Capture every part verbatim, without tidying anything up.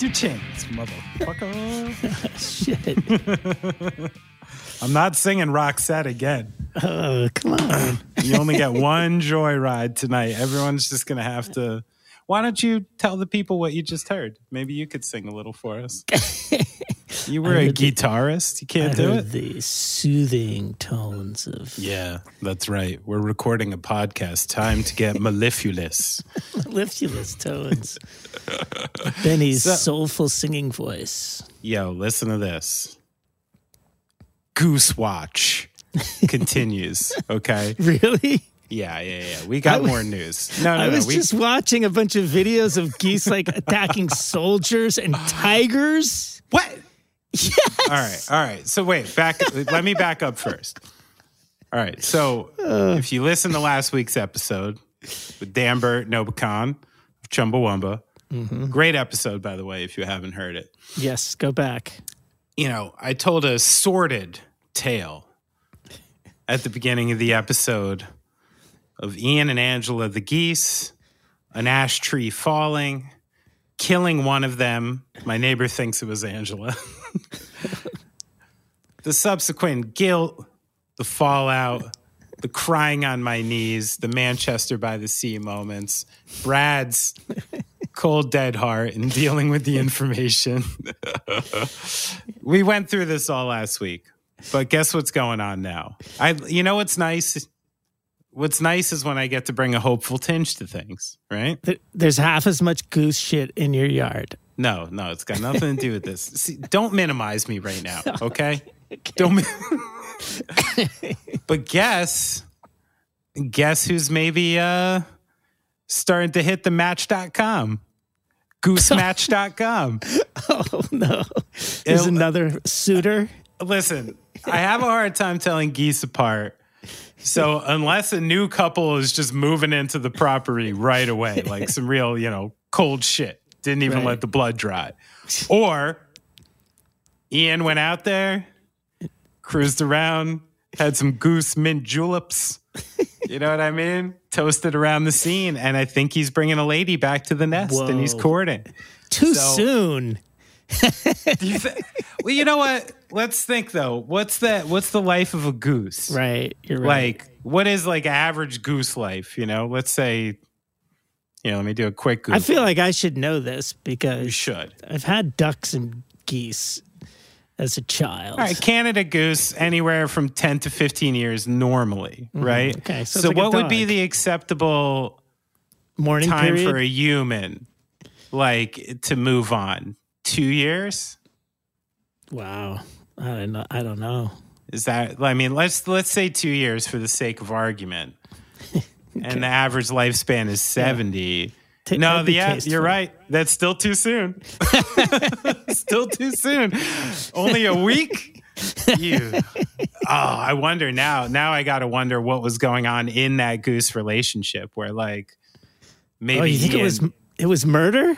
your chance, motherfucker. Shit. I'm not singing Roxette again. Oh, come on. You only get one joyride tonight. Everyone's just going to have to... Why don't you tell the people what you just heard? Maybe you could sing a little for us. You were a guitarist. You can't I do heard it? the soothing tones of... Yeah, that's right. We're recording a podcast. Time to get mellifluous. mellifluous tones. Benny's so, soulful singing voice. Yo, listen to this. Goose Watch continues, okay? Really? Yeah, yeah, yeah. We got was, more news. No, no, I was no, we, just watching a bunch of videos of geese like attacking soldiers and tigers. What? Yes. All right, all right. So wait, back. Let me back up first. All right. So uh, if you listen to last week's episode with Danbert Nobukan of Chumbawamba, mm-hmm. great episode, by the way, if you haven't heard it. Yes, go back. You know, I told a sordid tale at the beginning of the episode of Ian and Angela the geese, an ash tree falling, killing one of them. My neighbor thinks it was Angela. The subsequent guilt, the fallout, the crying on my knees, the Manchester by the Sea moments, Brad's cold, dead heart and dealing with the information. We went through this all last week, but guess what's going on now? I, you know what's nice? What's nice is when I get to bring a hopeful tinge to things, right? There's half as much goose shit in your yard. No, no, it's got nothing to do with this. See, don't minimize me right now, okay? okay. Don't. Mi- but guess, guess who's maybe uh, starting to hit the match dot com? goose match dot com. Oh, no. There's It'll, another suitor? Listen, I have a hard time telling geese apart. So unless a new couple is just moving into the property right away, like some real, you know, cold shit, didn't even right. let the blood dry. Or Ian went out there, cruised around, had some goose mint juleps. You know what I mean? Toasted around the scene. And I think he's bringing a lady back to the nest. Whoa. And he's courting. Too so, soon. do you th- well, you know what? Let's think though. What's the what's the life of a goose? Right. You're right. Like, what is like average goose life? You know, let's say, you know, let me do a quick Google. I feel like I should know this because you should. I've had ducks and geese as a child. All right, Canada goose anywhere from ten to fifteen years normally, mm-hmm. right? Okay. So, so like what would be the acceptable morning time period? for a human, like, to move on? Two years? Wow. I don't know. I don't know. Is that, I mean, let's let's say two years for the sake of argument. Okay. And the average lifespan is seventy. Yeah. No, the, yeah, you're right. That's still too soon. Still too soon. Only a week? You. Oh, I wonder now. Now I got to wonder what was going on in that goose relationship where, like, maybe. Oh, you think it was, it was murder?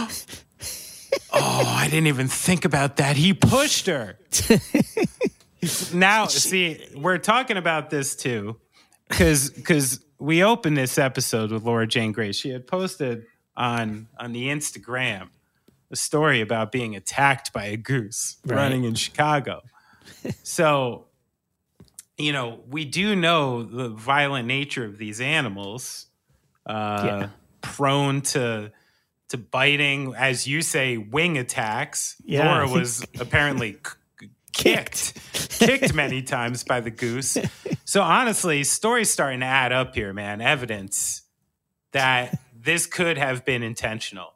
Oh, I didn't even think about that. He pushed her. Now, see, we're talking about this too, because because we opened this episode with Laura Jane Grace. She had posted on on the Instagram a story about being attacked by a goose right. running in Chicago. So, you know, we do know the violent nature of these animals, uh, yeah. prone to. to biting, as you say, wing attacks. Yeah. Laura was apparently c- kicked, kicked many times by the goose. So honestly, story's starting to add up here, man. Evidence that this could have been intentional.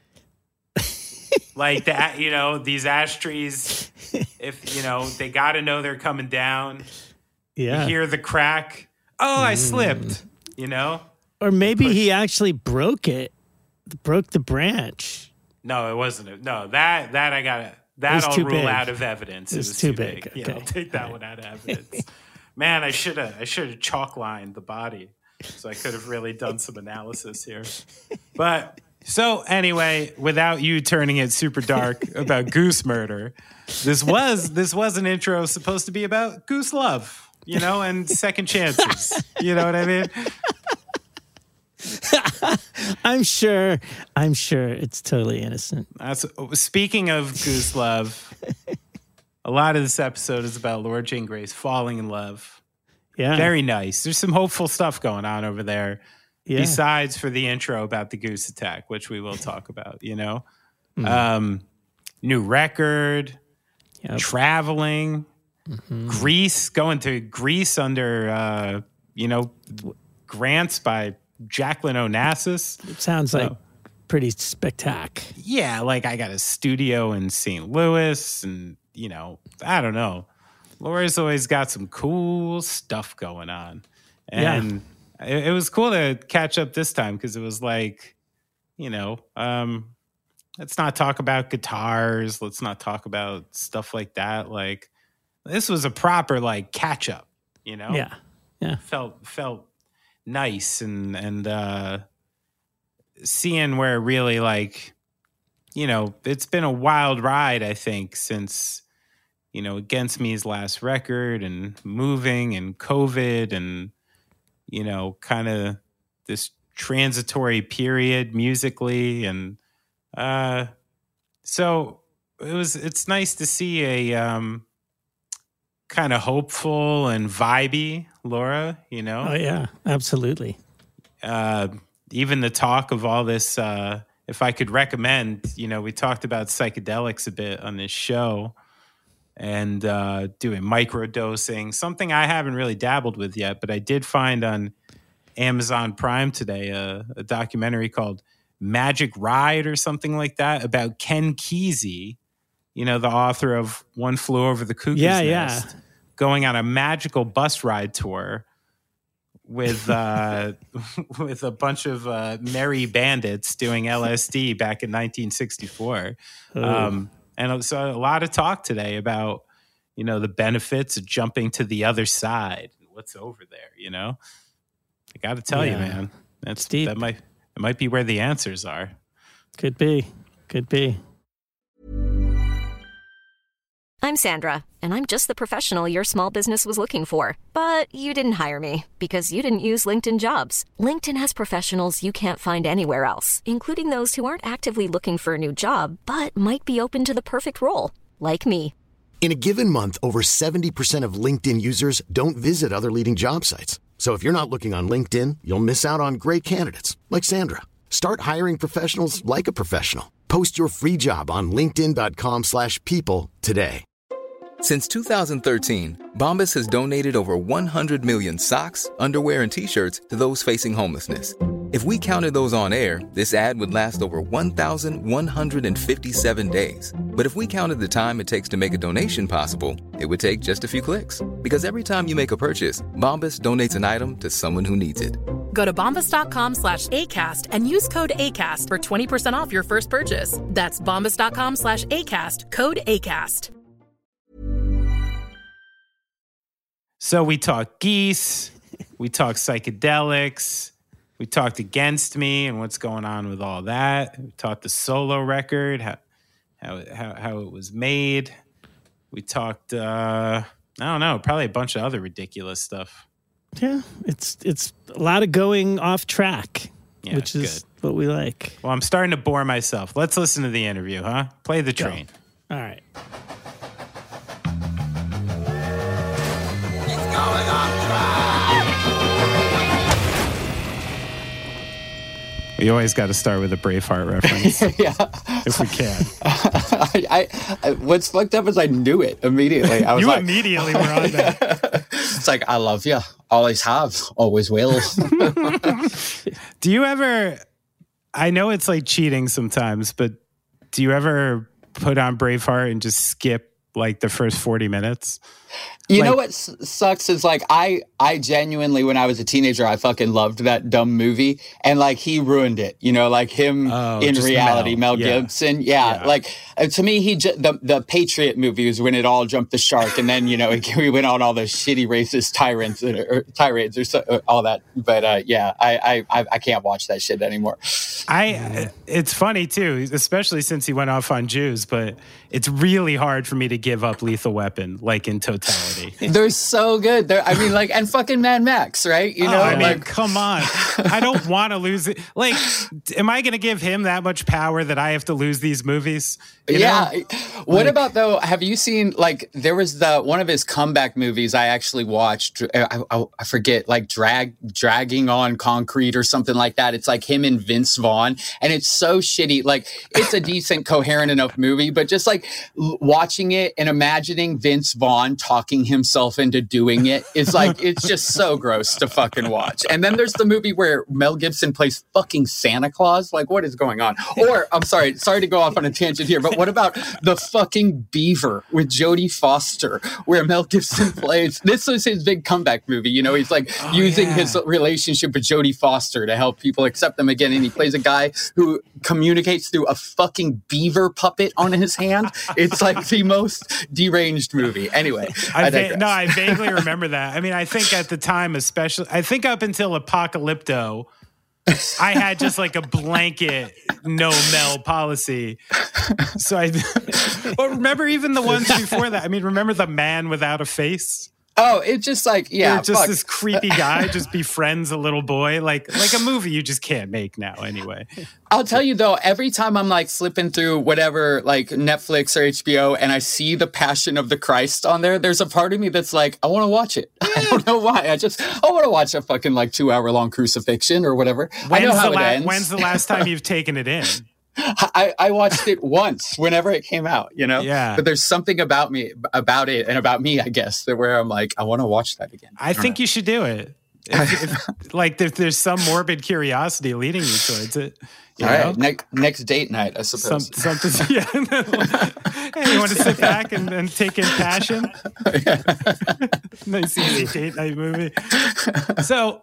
Like that, you know, these ash trees, if, you know, they got to know they're coming down. Yeah. You hear the crack. Oh, I mm. slipped, you know? Or maybe he actually broke it. Broke the branch. No, it wasn't. No, that that I got that I'll rule big. out of evidence. It was, it was too, too big. big. Okay. Yeah, I'll take that right. one out of evidence. Man, I should have I should have chalk lined the body so I could have really done some analysis here. But so anyway, without you turning it super dark about goose murder, this was this was an intro supposed to be about goose love, you know, and second chances. You know what I mean? I'm sure. I'm sure it's totally innocent. That's speaking of goose love. A lot of this episode is about Laura Jane Grace falling in love. Yeah. Very nice. There's some hopeful stuff going on over there. Yeah. Besides for the intro about the goose attack, which we will talk about, you know. Mm. Um, new record, yep. traveling, mm-hmm. Greece, going to Greece under, uh, you know, grants by Jacqueline Onassis. It sounds like uh, pretty spectacular. Yeah, like I got a studio in Saint Louis and, you know, I don't know. Laura's always got some cool stuff going on. And yeah. it, it was cool to catch up this time because it was like, you know, um, let's not talk about guitars. Let's not talk about stuff like that. Like, this was a proper, like, catch up, you know? Yeah. Yeah. Felt, felt nice. And, and, uh, seeing where really, like, you know, it's been a wild ride, I think, since, you know, Against Me's last record and moving and COVID and, you know, kind of this transitory period musically. And uh, so it was, it's nice to see a um, kind of hopeful and vibey Laura, you know? Oh, yeah, absolutely. Uh, even the talk of all this, uh, if I could recommend, you know, we talked about psychedelics a bit on this show. And uh, doing microdosing, something I haven't really dabbled with yet, but I did find on Amazon Prime today a, a documentary called Magic Ride or something like that about Ken Kesey, you know, the author of One Flew Over the Cuckoo's yeah, Nest, yeah. going on a magical bus ride tour with uh, with a bunch of uh, merry bandits doing L S D back in nineteen sixty-four. Oh. Um, And so a lot of talk today about, you know, the benefits of jumping to the other side. What's over there, you know? I got to tell yeah. you, man. That's it's deep. That might it might be where the answers are. Could be. Could be. I'm Sandra, and I'm just the professional your small business was looking for. But you didn't hire me because you didn't use LinkedIn Jobs. LinkedIn has professionals you can't find anywhere else, including those who aren't actively looking for a new job, but might be open to the perfect role, like me. In a given month, over seventy percent of LinkedIn users don't visit other leading job sites. So if you're not looking on LinkedIn, you'll miss out on great candidates like Sandra. Start hiring professionals like a professional. Post your free job on linkedin.com slash people today. Since two thousand thirteen, Bombas has donated over one hundred million socks, underwear, and T-shirts to those facing homelessness. If we counted those on air, this ad would last over one thousand one hundred fifty-seven days. But if we counted the time it takes to make a donation possible, it would take just a few clicks. Because every time you make a purchase, Bombas donates an item to someone who needs it. Go to bombas.com slash ACAST and use code ACAST for twenty percent off your first purchase. That's bombas.com slash ACAST, code ACAST. So we talk geese, we talk psychedelics, we talked Against Me and what's going on with all that. We talked the solo record, how how how, how it was made. We talked, uh, I don't know, probably a bunch of other ridiculous stuff. Yeah, it's it's a lot of going off track, yeah, which is good. What we like. Well, I'm starting to bore myself. Let's listen to the interview, huh? Play the train. Go. All right. Going off track. We always got to start with a Braveheart reference. Yeah. If we can. I, I, what's fucked up is I knew it immediately. I was you like, immediately were on that. It's like, I love you. Always have. Always will. Do you ever, I know it's like cheating sometimes, but do you ever put on Braveheart and just skip like the first forty minutes? You like, know what s- sucks is like I I genuinely, when I was a teenager, I fucking loved that dumb movie, and like he ruined it. You know, like him oh, in reality, Mel, Mel yeah. Gibson. Yeah, yeah. like uh, to me, he j- the the Patriot movie was when it all jumped the shark, and then you know we went on all those shitty racist tyrants or, or tirades or, so, or all that. But uh, yeah, I, I I can't watch that shit anymore. I it's funny too, especially since he went off on Jews. But it's really hard for me to give up Lethal Weapon, like in totality. They're so good. They're, I mean, like, and fucking Mad Max, right? You know, oh, I mean, like, come on. I don't want to lose it. Like, am I going to give him that much power that I have to lose these movies? You yeah. know? What like, about though? Have you seen like there was the one of his comeback movies I actually watched? I, I, I forget, like drag dragging on concrete or something like that. It's like him and Vince Vaughn, and it's so shitty. Like it's a decent, coherent enough movie, but just like l- watching it and imagining Vince Vaughn talking himself into doing it is like it's just so gross to fucking watch. And then there's the movie where Mel Gibson plays fucking Santa Claus. Like what is going on? Or I'm sorry, sorry to go off on a tangent here, but what about the fucking Beaver with Jodie Foster, where Mel Gibson plays? This was his big comeback movie. You know, he's like oh, using yeah. his relationship with Jodie Foster to help people accept them again. And he plays a guy who communicates through a fucking beaver puppet on his hand. It's like the most deranged movie. Anyway, I, I va- no, I vaguely remember that. I mean, I think at the time, especially, I think up until Apocalypto, I had just like a blanket no Mel policy. So I, but remember even the ones before that. I mean, remember The Man Without a Face? Oh, it's just like, yeah. Or just fuck. this creepy guy just befriends a little boy. Like like a movie you just can't make now anyway. I'll tell you though, every time I'm like flipping through whatever, like Netflix or H B O, and I see The Passion of the Christ on there, there's a part of me that's like, I want to watch it. I don't know why. I just, I want to watch a fucking like two hour long crucifixion or whatever. When's I know how the it la- ends. When's the last time you've taken it in? I, I watched it once whenever it came out, you know? Yeah. But there's something about me, about it and about me, I guess, that where I'm like, I want to watch that again. I, I think know. you should do it. If, if, like if there's some morbid curiosity leading you towards it. You All know? right, next next date night, I suppose. Some, something, yeah. Hey, you want to sit back and, and take in Passion? Nice easy date night movie. So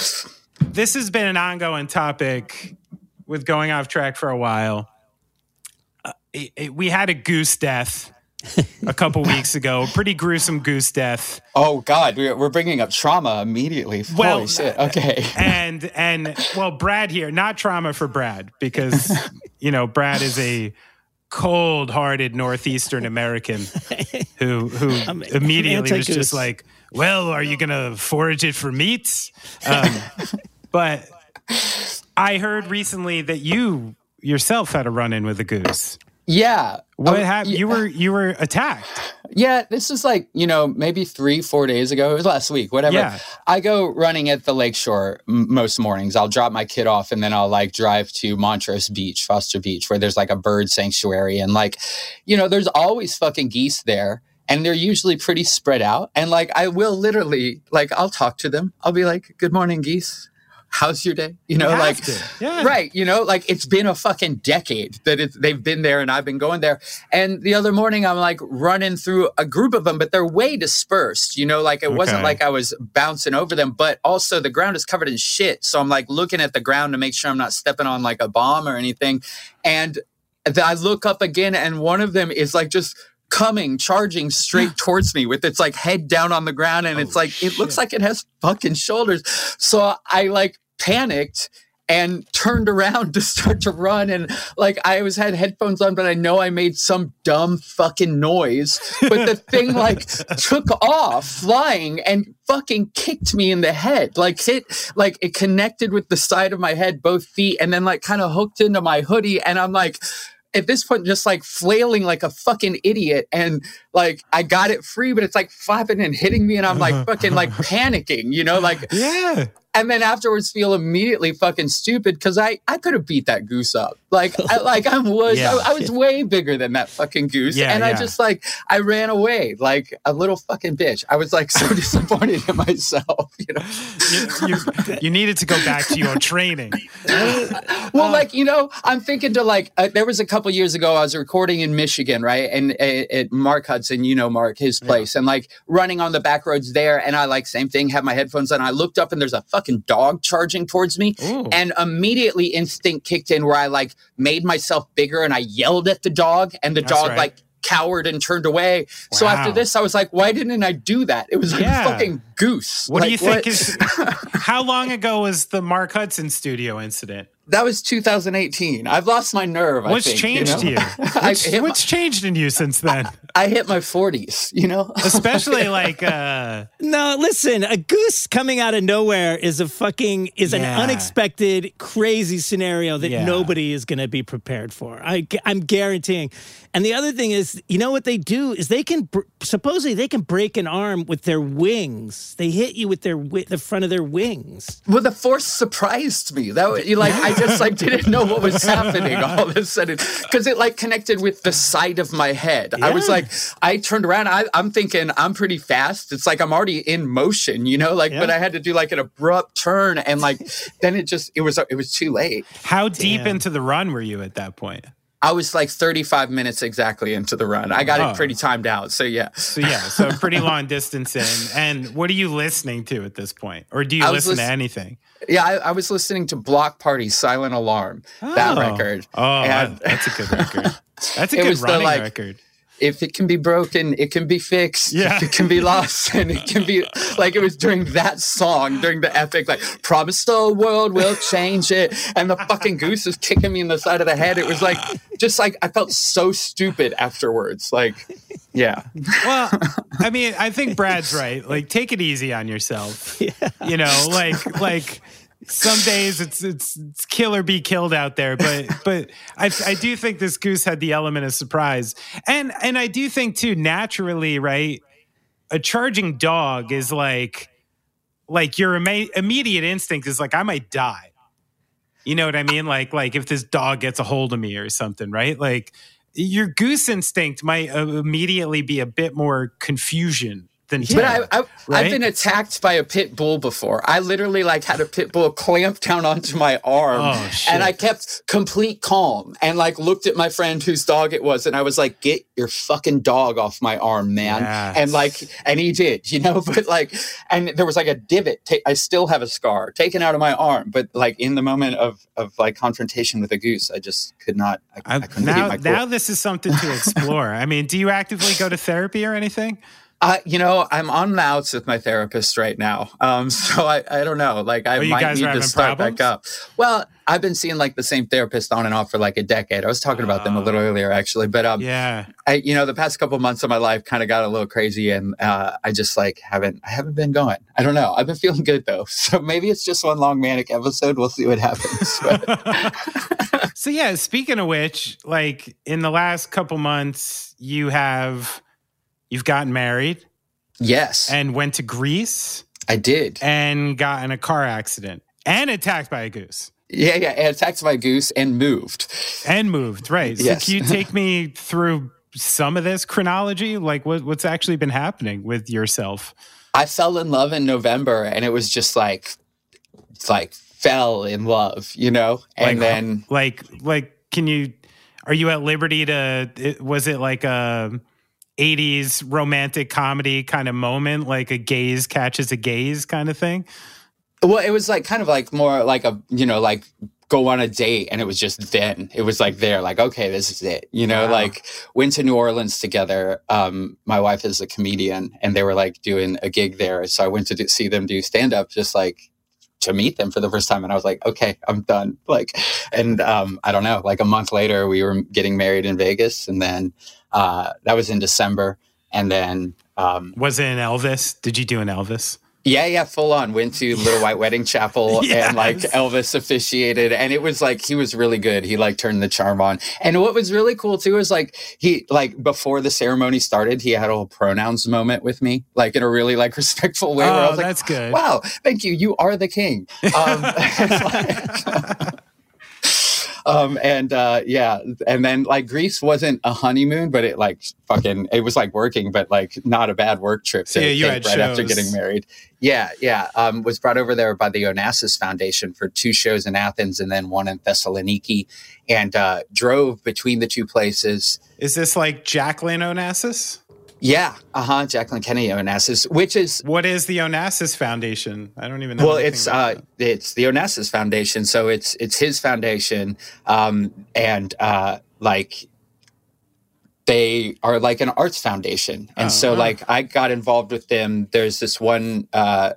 this has been an ongoing topic with going off track for a while. Uh, it, it, we had a goose death a couple weeks ago, pretty gruesome goose death. Oh God, we're, we're bringing up trauma immediately. Well, Holy shit. Okay. And, and well, Brad here, not trauma for Brad, because, you know, Brad is a cold-hearted Northeastern American who, who I'm, immediately I'm was just like, well, are you going to forage it for meat? Um, but I heard recently that you yourself had a run-in with a goose. Yeah. What um, happened? Yeah. You were you were attacked. Yeah, this is like, you know, maybe three, four days ago. It was last week, whatever. Yeah. I go running at the lakeshore m- most mornings. I'll drop my kid off and then I'll like drive to Montrose Beach, Foster Beach, where there's like a bird sanctuary. And like, you know, there's always fucking geese there. And they're usually pretty spread out. And like, I will literally, like, I'll talk to them. I'll be like, good morning, geese. How's your day? You know, you like, yeah. right. You know, like it's been a fucking decade that it's, they've been there and I've been going there. And the other morning I'm like running through a group of them, but they're way dispersed, you know, like it okay. wasn't like I was bouncing over them, but also the ground is covered in shit. So I'm like looking at the ground to make sure I'm not stepping on like a bomb or anything. And th- I look up again and one of them is like just coming, charging straight towards me with its like head down on the ground. And oh, it's like, shit. It looks like it has fucking shoulders. So I like, panicked and turned around to start to run. And like, I was had headphones on, but I know I made some dumb fucking noise, but the thing like took off flying and fucking kicked me in the head. Like hit, like it connected with the side of my head, both feet, and then like kind of hooked into my hoodie. And I'm like, at this point, just like flailing like a fucking idiot. And like, I got it free, but it's like flapping and hitting me. And I'm like fucking like panicking, you know, like, yeah. And then afterwards feel immediately fucking stupid because I, I could have beat that goose up. Like, I, like I was, yeah. I, I was way bigger than that fucking goose. Yeah, and yeah. I just like, I ran away like a little fucking bitch. I was like so disappointed in myself, you know. You, you, you needed to go back to your training. Well, like, you know, I'm thinking to like, uh, there was a couple years ago, I was recording in Michigan, right? And uh, at Mark Hudson, you know, Mark, his place, yeah. and like running on the back roads there. And I like, same thing, have my headphones on. I looked up and there's a fucking dog charging towards me. Ooh. And immediately instinct kicked in where I like made myself bigger and I yelled at the dog and the That's dog right. like cowered and turned away. Wow. So after this, I was like, why didn't I do that? It was like yeah. a fucking goose. What like, do you what? think is, how long ago was the Mark Hudson studio incident? That was two thousand eighteen. I've lost my nerve. What's I think, changed you know? you? What's, what's changed in you since then? I hit my forties, you know? Especially like uh No, listen, a goose coming out of nowhere is a fucking is Yeah. an unexpected, crazy scenario that Yeah. nobody is going to be prepared for. I, I'm guaranteeing. And the other thing is, you know what they do is they can br- supposedly they can break an arm with their wings. They hit you with their wi- the front of their wings. Well, the force surprised me. That was, you like I just like didn't know what was happening all of a sudden because it like connected with the side of my head. I was Yeah. like, I turned around. I, I'm thinking I'm pretty fast. It's like I'm already in motion, you know. Like, Yeah. but I had to do like an abrupt turn, and like then it just it was it was too late. how deep Damn. into the run were you at that point? I was like thirty-five minutes exactly into the run. I got Oh. it pretty timed out. So yeah. So yeah, so a pretty long distance in. And what are you listening to at this point? Or do you I was listen to listen- anything? Yeah, I, I was listening to Block Party, Silent Alarm, that Oh. record. Oh, And- that's a good record. That's a It good was the, running like, record. if it can be broken, it can be fixed. Yeah. If it can be lost, and it can be like it was during that song, during the epic, like promise the world will change it, and the fucking goose is kicking me in the side of the head. It was like just like I felt so stupid afterwards. Like, yeah, Well, I mean, I think Brad's right. Like, take it easy on yourself. You know, like like some days it's, it's it's kill or be killed out there, but but I I do think this goose had the element of surprise, and and I do think too naturally, right? A charging dog is like like your ima- immediate instinct is like I might die. You know what I mean? Like like if this dog gets a hold of me or something, right? Like your goose instinct might uh, immediately be a bit more confusion than but terror, I, I right? I've been attacked by a pit bull before. I literally like had a pit bull clamp down onto my arm, Oh, shit. and I kept complete calm and like looked at my friend whose dog it was, and I was like, "Get your fucking dog off my arm, man!" Yes. And like, and he did, you know. But like, and there was like a divot. Ta- I still have a scar taken out of my arm, but like in the moment of of like confrontation with a goose, I just could not. I, I I, couldn't now, keep my cool. now this is something to explore. I mean, do you actively go to therapy or anything? Uh, you know, I'm on the outs with my therapist right now. Um, so I, I don't know. Like, I Oh, you might guys need are to having start problems? back up. Well, I've been seeing like the same therapist on and off for like a decade. I was talking about them a little earlier, actually. But um, Yeah. I, you know, the past couple months of my life kind of got a little crazy, and uh, I just like haven't, I haven't been going. I don't know. I've been feeling good though. So maybe it's just one long manic episode. We'll see what happens. But- So yeah, speaking of which, like in the last couple months, you have you've gotten married yes, and went to Greece I did. and got in a car accident and attacked by a goose Yeah, yeah. And attacked my goose and moved. and moved. Right. So Yes. can you take me through some of this chronology? Like what, what's actually been happening with yourself? I fell in love in November, and it was just like, like fell in love, you know. And like, then like, like, can you? Are you at liberty to? It, was it like a eighties romantic comedy kind of moment, like a gaze catches a gaze kind of thing? well, it was like kind of like more like a, you know, like go on a date, and it was just then it was like there, like okay, this is it, you know. Wow. Like went to New Orleans together. Um, my wife is a comedian, and they were like doing a gig there, so I went to do, see them do stand up, just like to meet them for the first time, and I was like, okay, I'm done. Like, and um, I don't know, like a month later, we were getting married in Vegas, and then uh, that was in December, and then um, Was it an Elvis? Did you do an Elvis? yeah, yeah, full on. Went to Little White Wedding Chapel and like Yes. Elvis officiated, and it was like he was really good. He like turned the charm on, and what was really cool too is like he like before the ceremony started, he had a whole pronouns moment with me, like in a really like respectful way. where I Oh, was like, that's good. Wow, thank you. You are the king. Um, like- Um, and, uh, yeah. And then like Greece wasn't a honeymoon, but it like fucking, it was like working, but like not a bad work trip to Yeah, you take had right after shows. getting married. Yeah. Yeah. Um, was brought over there by the Onassis Foundation for two shows in Athens and then one in Thessaloniki, and, uh, drove between the two places. Is this like Jacqueline Onassis? Yeah. Uh-huh. Jacqueline Kennedy Onassis, which is, What is the Onassis Foundation? I don't even know. well, anything it's about uh, it's the Onassis Foundation, so it's it's his foundation, um, and uh, like they are like an arts foundation, and Oh, so wow. like I got involved with them. There's this one uh,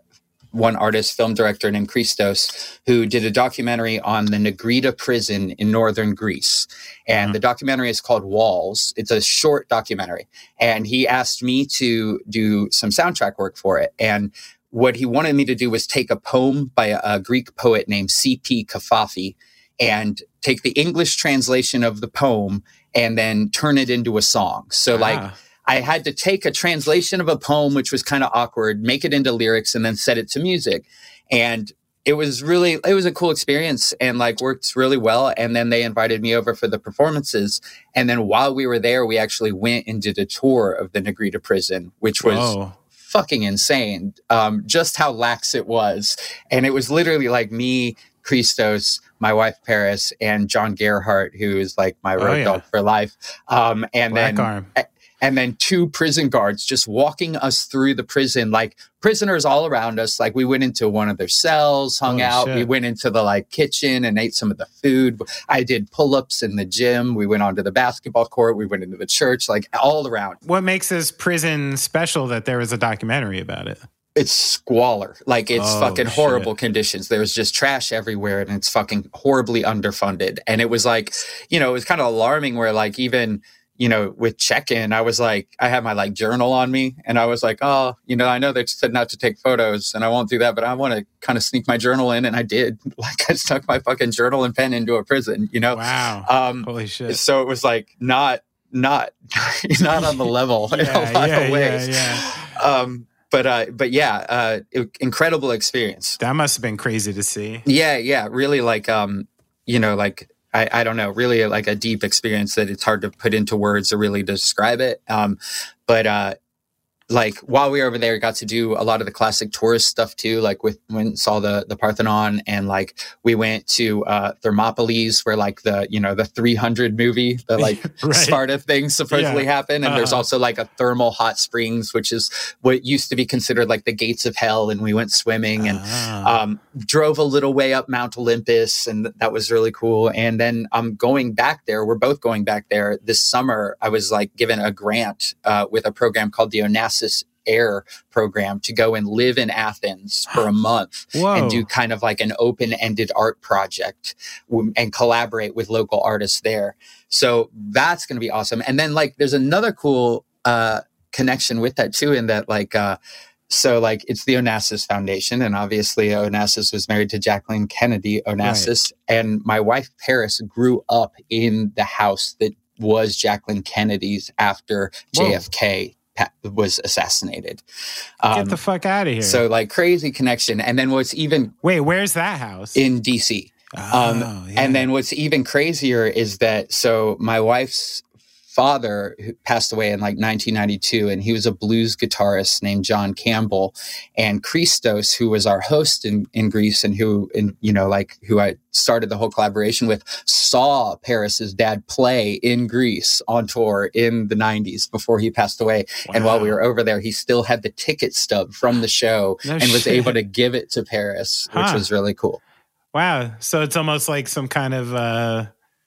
one artist, film director named Christos, who did a documentary on the Negrita prison in northern Greece. And mm-hmm. the documentary is called Walls. It's a short documentary. And he asked me to do some soundtrack work for it. And what he wanted me to do was take a poem by a, a Greek poet named C P Kafafi and take the English translation of the poem and then turn it into a song. So ah. like I had to take a translation of a poem, which was kind of awkward, make it into lyrics, and then set it to music. And it was really, it was a cool experience and like worked really well. And then they invited me over for the performances. And then while we were there, we actually went and did a tour of the Negrita prison, which was Whoa. fucking insane. Um, just how lax it was. And it was literally like me, Christos, my wife Paris, and John Gerhardt, who is like my road oh, yeah. dog for life. Um, and Black then, arm. And then two prison guards just walking us through the prison, like prisoners all around us. Like we went into one of their cells, hung oh, out. Shit. We went into the like kitchen and ate some of the food. I did pull-ups in the gym. We went onto the basketball court. We went into the church, like all around. What makes this prison special that there was a documentary about it? It's squalor. Like it's oh, fucking horrible shit. conditions. There was just trash everywhere and it's fucking horribly underfunded. And it was like, you know, it was kind of alarming where like even, you know, with check-in, I was like, I had my like journal on me and I was like, oh, you know, I know they said not to take photos and I won't do that, but I want to kind of sneak my journal in. And I did. Like I stuck my fucking journal and pen into a prison, you know? Wow. Um, Holy shit. So it was like not, not, not on the level yeah, in a lot yeah, of ways. Yeah, yeah. Um, But uh, but yeah, uh, it, incredible experience. That must have been crazy to see. Yeah, yeah, really like, um, you know, like, I, I don't know, really like a deep experience that it's hard to put into words or really describe it. Um, but uh, like while we were over there, we got to do a lot of the classic tourist stuff too. Like with when saw the the Parthenon, and like we went to uh, Thermopylae, where like the you know the three hundred movie, the like right. Sparta thing supposedly yeah. happened. And uh-huh. there's also like a thermal hot springs, which is what used to be considered like the gates of hell. And we went swimming and uh-huh. um, drove a little way up Mount Olympus, and th- that was really cool. And then I'm um, going back there. We're both going back there this summer. I was like given a grant uh, with a program called the Onassis Air program to go and live in Athens for a month Whoa. and do kind of like an open-ended art project w- and collaborate with local artists there. So that's going to be awesome. And then like there's another cool uh, connection with that too, in that like uh, so like it's the Onassis Foundation, and obviously Onassis was married to Jacqueline Kennedy Onassis, right. and my wife Paris grew up in the house that was Jacqueline Kennedy's after Whoa. J F K was assassinated. Um, Get the fuck out of here. So like crazy connection. And then what's even... Wait, where's that house? In D C. Oh, um, yeah. And then what's even crazier is that, so my wife's father who passed away in like nineteen ninety-two, and he was a blues guitarist named John Campbell. And Christos, who was our host in, in Greece and who, in, you know, like who I started the whole collaboration with, saw Paris's dad play in Greece on tour in the nineties before he passed away. Wow. And while we were over there, he still had the ticket stub from the show no and was shit. able to give it to Paris, which huh. was really cool. Wow. So it's almost like some kind of, uh,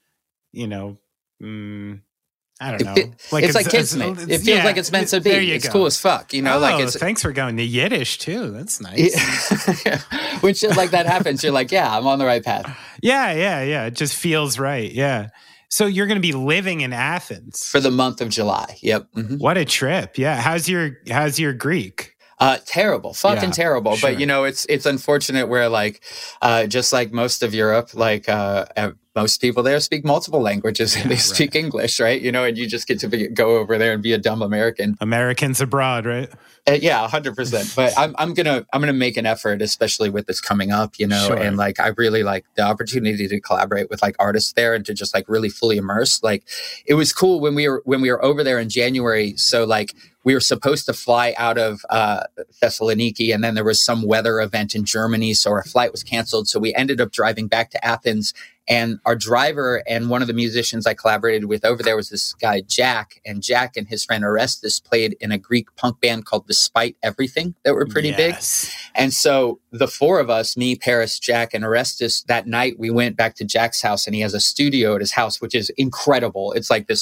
you know, mm, I don't know. It, like it's, it's like Kismet. It feels yeah, like it's meant to be. It's go. cool as fuck, you know. Oh, like it's. Thanks for going to Yiddish too. That's nice. Yeah. When shit like that happens, you're like, yeah, I'm on the right path. Yeah, yeah, yeah. It just feels right. Yeah. So you're going to be living in Athens for the month of July. Yep. Mm-hmm. What a trip! Yeah. How's your How's your Greek? Uh, terrible, fucking yeah, terrible. Sure. But you know, it's it's unfortunate where like, uh, just like most of Europe, like uh, most people there speak multiple languages and yeah, they speak right. English, right? You know, and you just get to be, go over there and be a dumb American. Americans abroad, right? Uh, yeah, a hundred percent. But I'm I'm gonna I'm gonna make an effort, especially with this coming up, you know. Sure. And like I really like the opportunity to collaborate with like artists there and to just like really fully immerse. Like it was cool when we were when we were over there in January. So like. We were supposed to fly out of uh, Thessaloniki, and then there was some weather event in Germany, so our flight was canceled. So we ended up driving back to Athens, and our driver and one of the musicians I collaborated with over there was this guy, Jack, and Jack and his friend Orestes played in a Greek punk band called Despite Everything that were pretty yes. big. And so the four of us, me, Paris, Jack, and Orestes, that night we went back to Jack's house, and he has a studio at his house, which is incredible. It's like this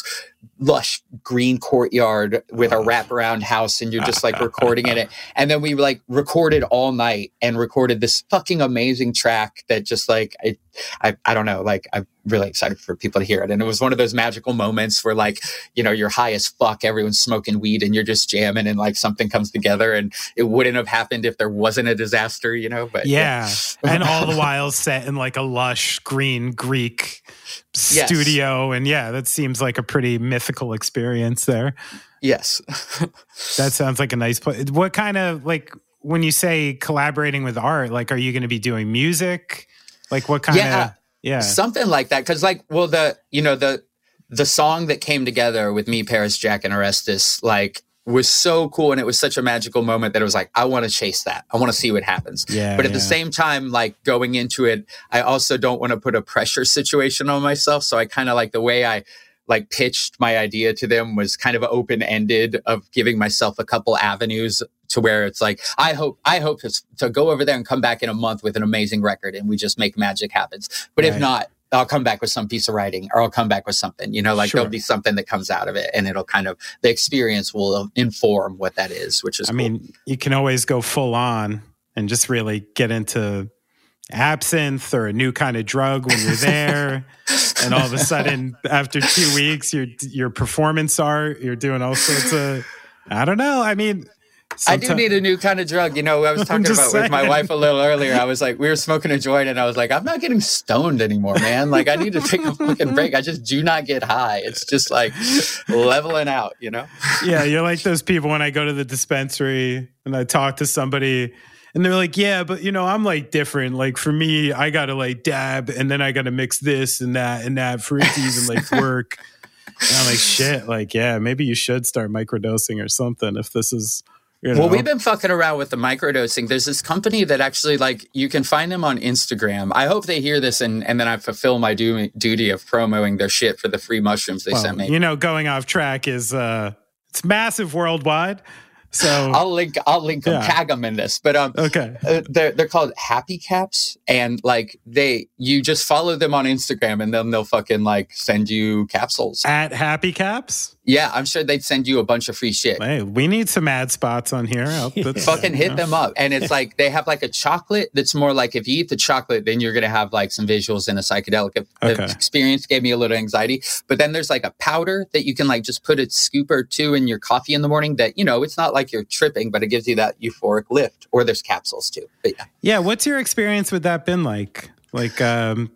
lush green courtyard with a wraparound house, and you're just like recording in it. And then we like recorded all night and recorded this fucking amazing track that just like, I, I, I don't know, like I'm really excited for people to hear it. And it was one of those magical moments where like, you know, you're high as fuck, everyone's smoking weed and you're just jamming and like something comes together, and it wouldn't have happened if there wasn't a disaster, you know, but yeah. yeah. And all the while set in like a lush green Greek yes. studio. And yeah, that seems like a pretty mythical experience there. Yes. That sounds like a nice place. What kind of, like, when you say collaborating with art, like, are you going to be doing music? Like what kind yeah, of, yeah. Something like that. Cause like, well, the, you know, the, the song that came together with me, Paris, Jack, and Orestes, like, was so cool. And it was such a magical moment that it was like, I want to chase that. I want to see what happens. Yeah, but at yeah. the same time, like going into it, I also don't want to put a pressure situation on myself. So I kind of like the way I like pitched my idea to them was kind of open-ended, of giving myself a couple avenues to where it's like, I hope, I hope to, to go over there and come back in a month with an amazing record and we just make magic happens. But right. if not, I'll come back with some piece of writing, or I'll come back with something, you know, like sure. there'll be something that comes out of it, and it'll kind of, the experience will inform what that is, which is I cool. mean, you can always go full on and just really get into absinthe or a new kind of drug when you're there. And all of a sudden, after two weeks, your your performance art, you're doing all sorts of, I don't know. I mean, Sometimes. I do need a new kind of drug. You know, I was talking about saying. with my wife a little earlier. I was like, we were smoking a joint and I was like, I'm not getting stoned anymore, man. Like I need to take a fucking break. I just do not get high. It's just like leveling out, you know? Yeah. You're like those people when I go to the dispensary and I talk to somebody and they're like, yeah, but you know, I'm like different. Like for me, I got to like dab and then I got to mix this and that and that for it to even like work. And I'm like, shit, like, yeah, maybe you should start microdosing or something if this is... You know? Well, we've been fucking around with the microdosing. There's this company that actually, like, you can find them on Instagram. I hope they hear this and, and then I fulfill my du- duty of promoting their shit for the free mushrooms they well, sent me. You know, going off track is, uh, it's massive worldwide. So I'll link, I'll link them, yeah. tag them in this. But um, okay, uh, they're they're called Happy Caps, and like they, you just follow them on Instagram, and then they'll fucking like send you capsules at Happy Caps. Yeah, I'm sure they'd send you a bunch of free shit. Hey, we need some ad spots on here. Fucking hit them up. And it's like, they have like a chocolate that's more like, if you eat the chocolate, then you're going to have like some visuals and a psychedelic okay. experience. Gave me a little anxiety. But then there's like a powder that you can like just put a scoop or two in your coffee in the morning that, you know, it's not like you're tripping, but it gives you that euphoric lift. Or there's capsules too. But yeah. Yeah. What's your experience with that been like? Like, um,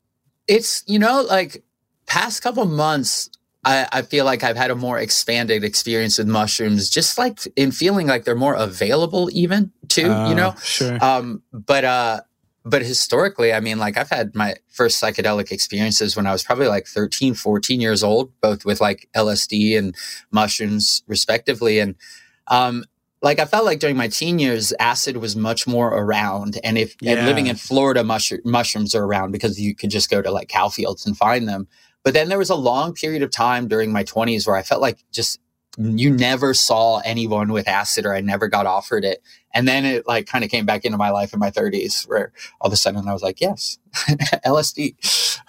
it's, you know, like past couple months, I, I feel like I've had a more expanded experience with mushrooms, just like in feeling like they're more available even too, uh, you know? Sure. Um, but, uh, but historically, I mean, like I've had my first psychedelic experiences when I was probably like thirteen, fourteen years old, both with like L S D and mushrooms respectively. And, um, like I felt like during my teen years, acid was much more around. And if yeah. and living in Florida, mushroom, mushrooms are around because you could just go to like cow fields and find them. But then there was a long period of time during my twenties where I felt like just you never saw anyone with acid, or I never got offered it. And then it like kind of came back into my life in my thirties where all of a sudden I was like, yes, L S D.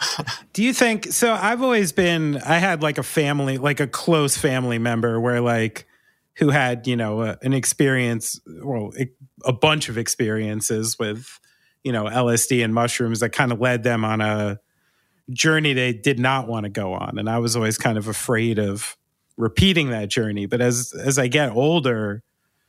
Do you think, so I've always been, I had like a family, like a close family member where like, who had, you know, a, an experience, well, a, a bunch of experiences with, you know, L S D and mushrooms that kind of led them on a journey they did not want to go on. And I was always kind of afraid of repeating that journey. But as as I get older,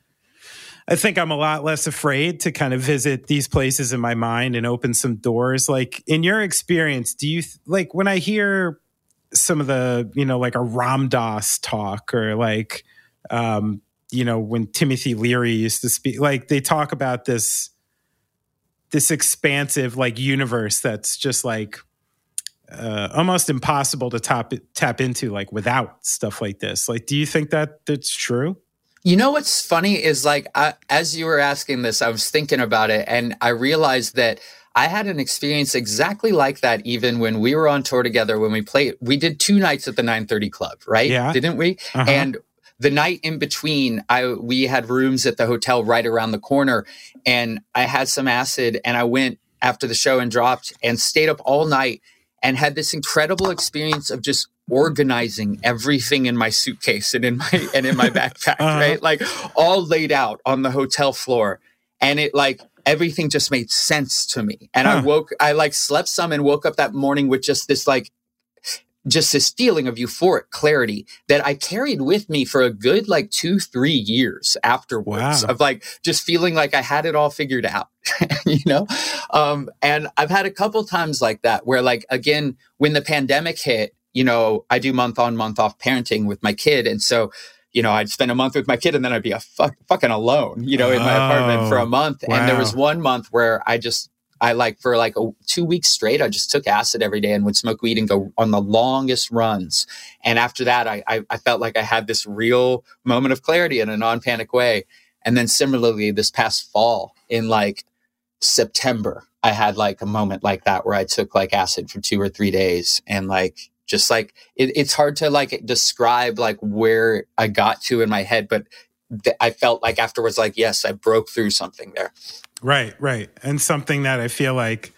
I think I'm a lot less afraid to kind of visit these places in my mind and open some doors. Like in your experience, do you th- like when I hear some of the, you know, like a Ram Dass talk, or like, um, you know, when Timothy Leary used to speak, like they talk about this, this expansive like universe that's just like, Uh, almost impossible to tap tap into like without stuff like this. Like, do you think that that's true? You know, what's funny is like, I, as you were asking this, I was thinking about it, and I realized that I had an experience exactly like that. Even when we were on tour together, when we played, we did two nights at the nine thirty Club, right? Yeah. Didn't we? Uh-huh. And the night in between, I we had rooms at the hotel right around the corner, and I had some acid, and I went after the show and dropped and stayed up all night and had this incredible experience of just organizing everything in my suitcase and in my and in my backpack, uh-huh. right? Like all laid out on the hotel floor. And it like everything just made sense to me. And huh. I woke, I like slept some and woke up that morning with just this like just this feeling of euphoric clarity that I carried with me for a good like two, three years afterwards wow. of like just feeling like I had it all figured out, you know? Um, and I've had a couple times like that where like, again, when the pandemic hit, you know, I do month on, month off parenting with my kid. And so, you know, I'd spend a month with my kid and then I'd be a fuck, fucking alone, you know, in my oh, apartment for a month. Wow. And there was one month where I just, I like for like a, two weeks straight, I just took acid every day and would smoke weed and go on the longest runs. And after that, I, I, I felt like I had this real moment of clarity in a non-panic way. And then similarly, this past fall in like September, I had like a moment like that where I took like acid for two or three days and like, just like, it, it's hard to like describe like where I got to in my head, but th- I felt like afterwards, like, yes, I broke through something there. Right, right. And something that I feel like,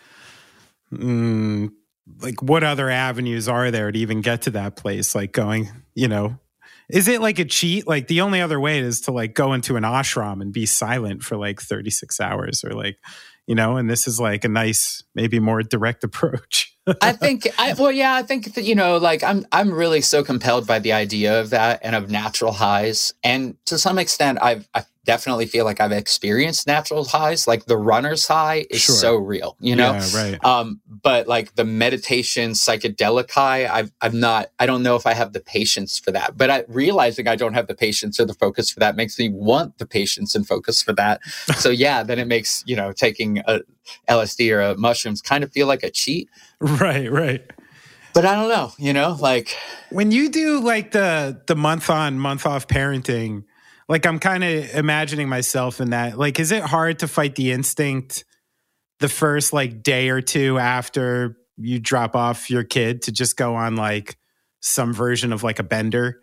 mm, like what other avenues are there to even get to that place? Like going, you know, is it like a cheat? Like the only other way is to like go into an ashram and be silent for like thirty-six hours or like, you know, and this is like a nice, maybe more direct approach. I think, I, well, yeah, I think that, you know, like I'm, I'm really so compelled by the idea of that and of natural highs. And to some extent, I've, I definitely feel like I've experienced natural highs. Like the runner's high is sure. so real, you know? Yeah, right. Um, but like the meditation psychedelic high, I've, I'm not, I don't know if I have the patience for that, but I realizing I don't have the patience or the focus for that makes me want the patience and focus for that. So yeah, then it makes, you know, taking a L S D or a mushrooms kind of feel like a cheat. Right, right. But I don't know, you know, like when you do like the the month on, month off parenting, like I'm kind of imagining myself in that. Like, is it hard to fight the instinct the first like day or two after you drop off your kid to just go on like some version of like a bender?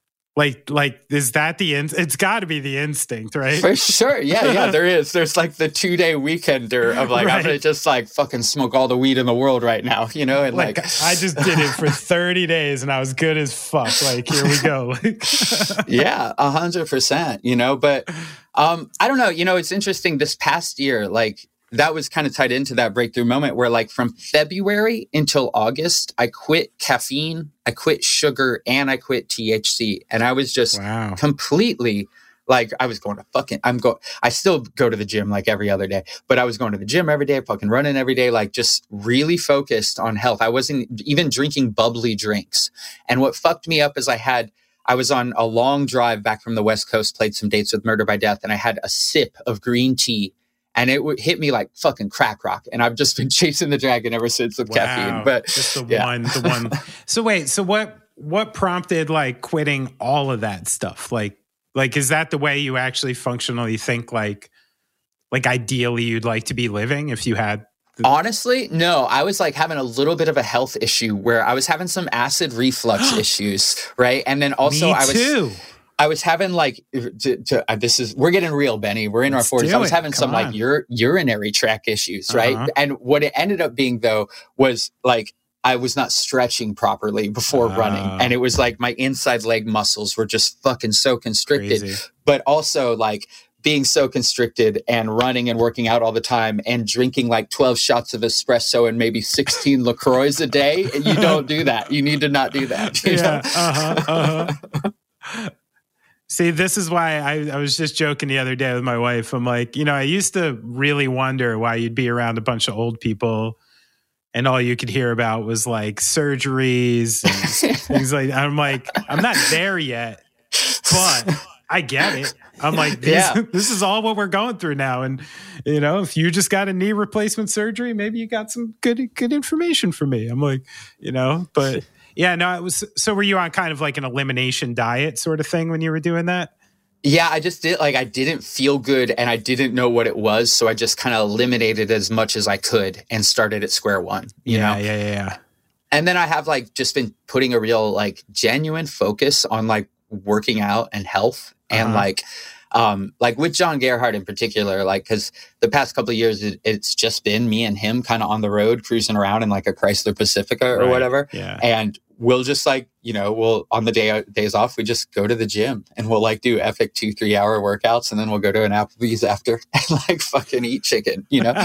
Like, like, is that the, in- it's got to be the instinct, right? For sure. Yeah, yeah, there is. There's like the two day weekender of like, right. I'm going to just like fucking smoke all the weed in the world right now, you know? And like, like I just did it for thirty days and I was good as fuck. Like, here we go. Yeah, a hundred percent, you know? But um, I don't know, you know, it's interesting this past year, like, that was kind of tied into that breakthrough moment where like from February until August, I quit caffeine, I quit sugar, and I quit T H C. And I was just wow. completely like, I was going to fucking, I'm go, I still go to the gym like every other day, but I was going to the gym every day, fucking running every day, like just really focused on health. I wasn't even drinking bubbly drinks. And what fucked me up is I had, I was on a long drive back from the West Coast, played some dates with Murder by Death, and I had a sip of green tea. And it w- hit me like fucking crack rock. And I've just been chasing the dragon ever since with wow. caffeine. But just the yeah. one, the one. So wait, so what, what prompted like quitting all of that stuff? Like, like, is that the way you actually functionally think like, like ideally you'd like to be living if you had? The- Honestly, no, I was like having a little bit of a health issue where I was having some acid reflux issues. Right. And then also me I was, too. I was having like, to, to, uh, this is, we're getting real, Benny. We're in Let's our forties. I was it. having Come some on. like ur- urinary tract issues, right? Uh-huh. And what it ended up being though was like, I was not stretching properly before uh, running. And it was like my inside leg muscles were just fucking so constricted, crazy. But also like being so constricted and running and working out all the time and drinking like twelve shots of espresso and maybe sixteen LaCroix a day. You don't do that. You need to not do that. You yeah. know? Uh-huh. Uh-huh. See, this is why I, I was just joking the other day with my wife. I'm like, you know, I used to really wonder why you'd be around a bunch of old people and all you could hear about was like surgeries and things like that. I'm like, I'm not there yet, but I get it. I'm like, this, yeah. this is all what we're going through now. And, you know, if you just got a knee replacement surgery, maybe you got some good, good information for me. I'm like, you know, but yeah, no, it was, so were you on kind of like an elimination diet sort of thing when you were doing that? Yeah, I just did, like, I didn't feel good and I didn't know what it was. So I just kind of eliminated as much as I could and started at square one, you yeah, know? Yeah, yeah, yeah. And then I have like just been putting a real like genuine focus on like working out and health and uh-huh. like, um, like with John Gerhardt in particular, like, cause the past couple of years, it, it's just been me and him kind of on the road cruising around in like a Chrysler Pacifica or right. whatever. Yeah. And we'll just like, you know, we'll on the day days off, we just go to the gym and we'll like do epic two, three hour workouts. And then we'll go to an Applebee's after and like fucking eat chicken, you know?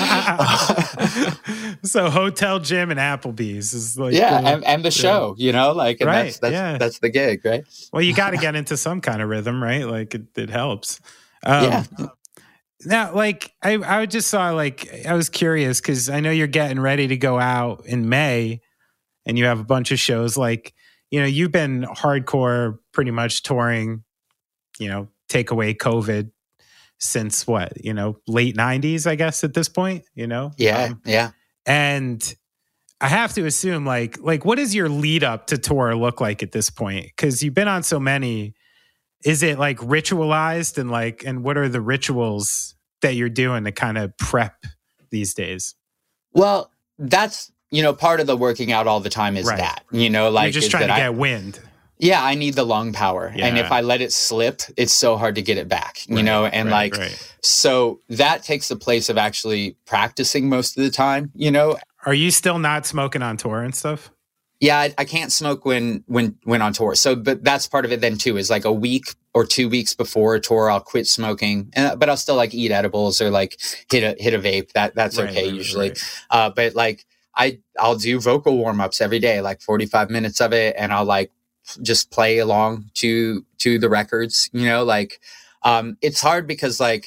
So hotel, gym, and Applebee's is like, yeah. the, and, and the show, yeah. you know, like, and right, that's, that's, yeah. that's the gig, right? Well, you got to get into some kind of rhythm, right? Like it, it helps. Um, yeah. Now, like, I, I just saw, like, I was curious because I know you're getting ready to go out in May and you have a bunch of shows. Like, you know, you've been hardcore pretty much touring, you know, take away COVID since what, you know, late nineties, I guess, at this point, you know? Yeah, um, yeah. And I have to assume, like, like, what does your lead up to tour look like at this point? Because you've been on so many. Is it like ritualized and like, and what are the rituals that you're doing to kind of prep these days? Well, that's, you know, part of the working out all the time is right. that, you know, like, you're just trying to I, get wind. Yeah. I need the lung power. Yeah. And if I let it slip, it's so hard to get it back, you right, know? And right, like, right. so that takes the place of actually practicing most of the time, you know? Are you still not smoking on tour and stuff? Yeah, I, I can't smoke when when when on tour. So, but that's part of it then too. Is like a week or two weeks before a tour, I'll quit smoking, and, but I'll still like eat edibles or like hit a hit a vape. That that's right, okay right, usually. Right. Uh, but like I I'll do vocal warm ups every day, like forty-five minutes of it, and I'll like just play along to to the records. You know, like um, it's hard because like.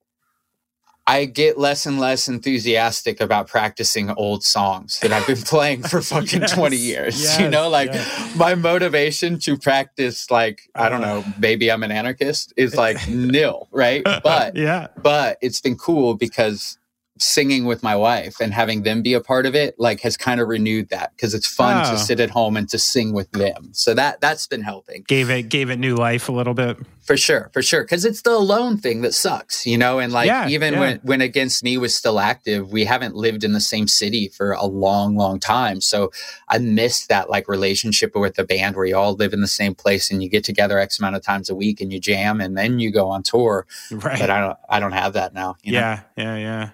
I get less and less enthusiastic about practicing old songs that I've been playing for fucking yes, twenty years. Yes, you know, like yes. my motivation to practice, like, I don't know, maybe I'm an anarchist is like nil, right? But, yeah, but it's been cool because singing with my wife and having them be a part of it, like has kind of renewed that because it's fun oh. to sit at home and to sing with them. So that, that's been helping. Gave it, gave it new life a little bit. For sure, for sure. Because it's the alone thing that sucks, you know? And like, yeah, even yeah. when, when Against Me was still active, we haven't lived in the same city for a long, long time. So I missed that like relationship with the band where you all live in the same place and you get together X amount of times a week and you jam and then you go on tour. Right. But I don't, I don't have that now. You know? Yeah, yeah, yeah.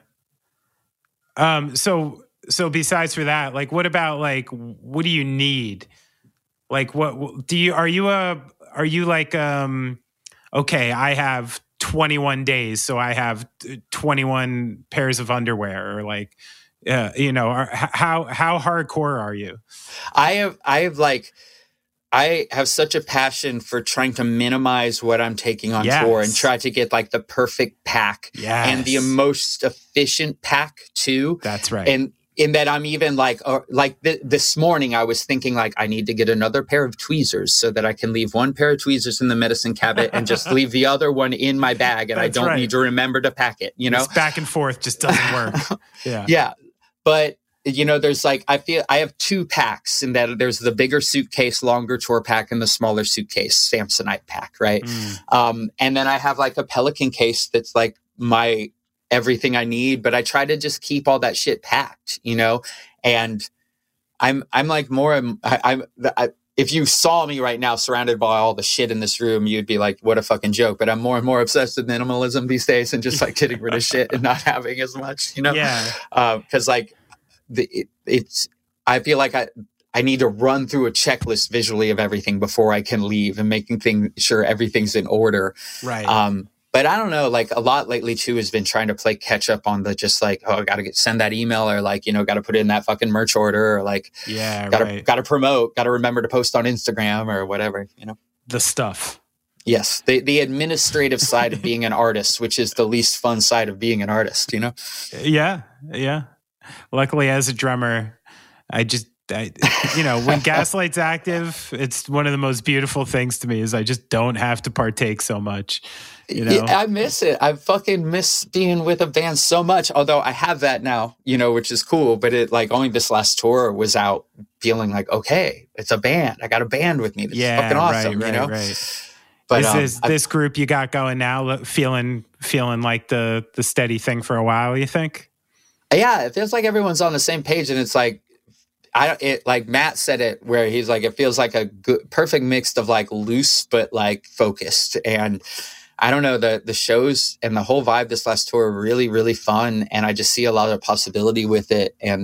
Um, so, so besides for that, like, what about like, what do you need? Like, what do you, are you a, are you like, um, okay, I have twenty-one days, so I have twenty-one pairs of underwear or like, uh, you know, are, how, how hardcore are you? I have, I have like, I have such a passion for trying to minimize what I'm taking on yes. tour and try to get like the perfect pack yes. and the most efficient pack too. That's right. And in that I'm even like, uh, like th- this morning I was thinking like I need to get another pair of tweezers so that I can leave one pair of tweezers in the medicine cabinet and just leave the other one in my bag. And That's I don't right. need to remember to pack it, you know? It's back and forth just doesn't work. Yeah. Yeah. But you know, there's like, I feel I have two packs in that there's the bigger suitcase, longer tour pack and the smaller suitcase, Samsonite pack. Right. Mm. Um, and then I have like a Pelican case that's like my everything I need, but I try to just keep all that shit packed, you know, and I'm, I'm like more, I, I'm, I, if you saw me right now surrounded by all the shit in this room, you'd be like, what a fucking joke. But I'm more and more obsessed with minimalism these days and just like getting rid of shit and not having as much, you know? Yeah. Uh, cause like, The, it, it's, I feel like I, I need to run through a checklist visually of everything before I can leave and making thing, sure everything's in order. Right. Um, but I don't know, like a lot lately too has been trying to play catch up on the just like, oh, I got to get send that email or like, you know, got to put in that fucking merch order or like, yeah, got to right. got to promote, got to remember to post on Instagram or whatever, you know. The stuff. Yes, the the administrative side of being an artist, which is the least fun side of being an artist, you know. Yeah, yeah. Luckily, as a drummer, I just, I, you know, when Gaslight's active, it's one of the most beautiful things to me is I just don't have to partake so much, you know? Yeah, I miss it. I fucking miss being with a band so much, although I have that now, you know, which is cool. But it like only this last tour was out feeling like, okay, it's a band. I got a band with me. That's yeah, fucking awesome, right, you know? Right, right. But is um, this, this group you got going now feeling, feeling like the, the steady thing for a while, you think? Yeah, it feels like everyone's on the same page, and it's like, I don't. It like Matt said it, where he's like, it feels like a good, perfect mix of like loose but like focused. And I don't know, the the shows and the whole vibe this last tour were really, really fun, and I just see a lot of possibility with it. And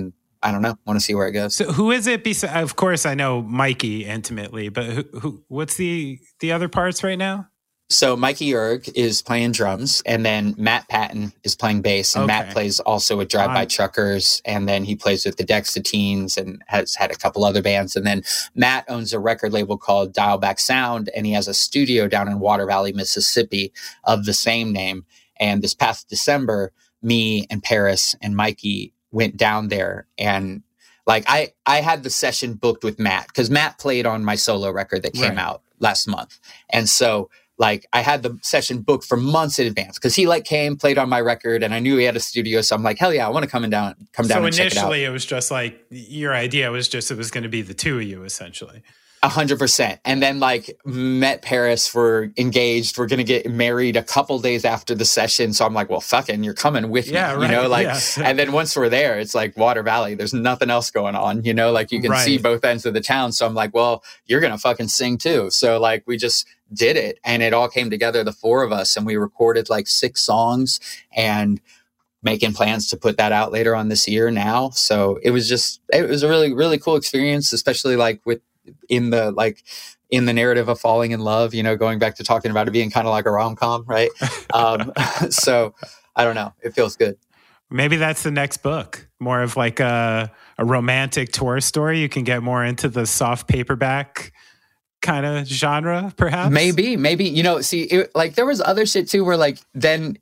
I don't know. Want to see where it goes. So who is it? Bes- of course, I know Mikey intimately, but who, who? What's the the other parts right now? So Mikey Erg is playing drums, and then Matt Patton is playing bass, and Okay. Matt plays also with Drive By On- Truckers, and then he plays with the Dexatines and has had a couple other bands. And then Matt owns a record label called Dial Back Sound, and he has a studio down in Water Valley, Mississippi of the same name. And this past December, me and Paris and Mikey went down there, and like I, I had the session booked with Matt because Matt played on my solo record that came Right. out last month. And so like I had the session booked for months in advance because he like came, played on my record, and I knew he had a studio. So I'm like, hell yeah, I want to come and down, come down So and check it out. initially, it was just like your idea was just it was going to be the two of you essentially. A hundred percent. And then like met Paris, we're engaged. We're going to get married a couple days after the session. So I'm like, well, fucking, you're coming with Yeah, me, right. you know, like, Yeah. and then once we're there, it's like Water Valley. There's nothing else going on, you know, like you can Right. see both ends of the town. So I'm like, well, you're going to fucking sing too. So like, we just did it, and it all came together, the four of us, and we recorded like six songs and making plans to put that out later on this year now. So it was just, it was a really, really cool experience, especially like with, in the like in the narrative of falling in love, you know, going back to talking about it being kind of like a rom-com, right? Um, so I don't know. It feels good. Maybe that's the next book, more of like a, a romantic tour story. You can get more into the soft paperback kind of genre, perhaps. Maybe, maybe, you know, see, it, like there was other shit too, where like then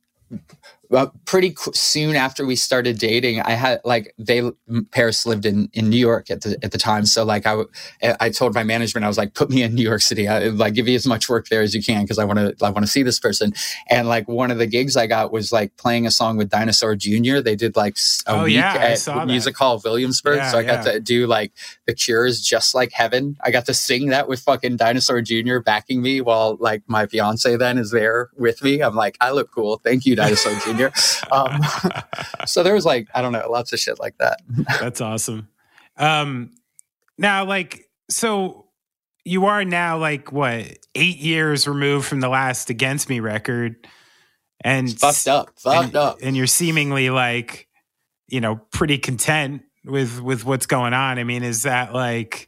uh, pretty co- soon after we started dating, I had like they Paris lived in, in New York at the at the time, so like I w- I told my management, I was like, put me in New York City, I, like give me as much work there as you can because I want to I want to see this person. And like one of the gigs I got was like playing a song with Dinosaur Junior They did like a Oh, week yeah, I at saw the that. Music Hall of Williamsburg, Yeah, so I got yeah. to do like The Cure's Just Like Heaven. I got to sing that with fucking Dinosaur Junior backing me while like my fiance then is there with me. I'm like, I look cool. Thank you, Dinosaur Junior Um, so there was like, I don't know, lots of shit like that. That's awesome. Um, now, like, so you are now like what, eight years removed from the last Against Me record, and It's fucked up, fucked and, up. and you're seemingly like, you know, pretty content with with what's going on. I mean, is that like,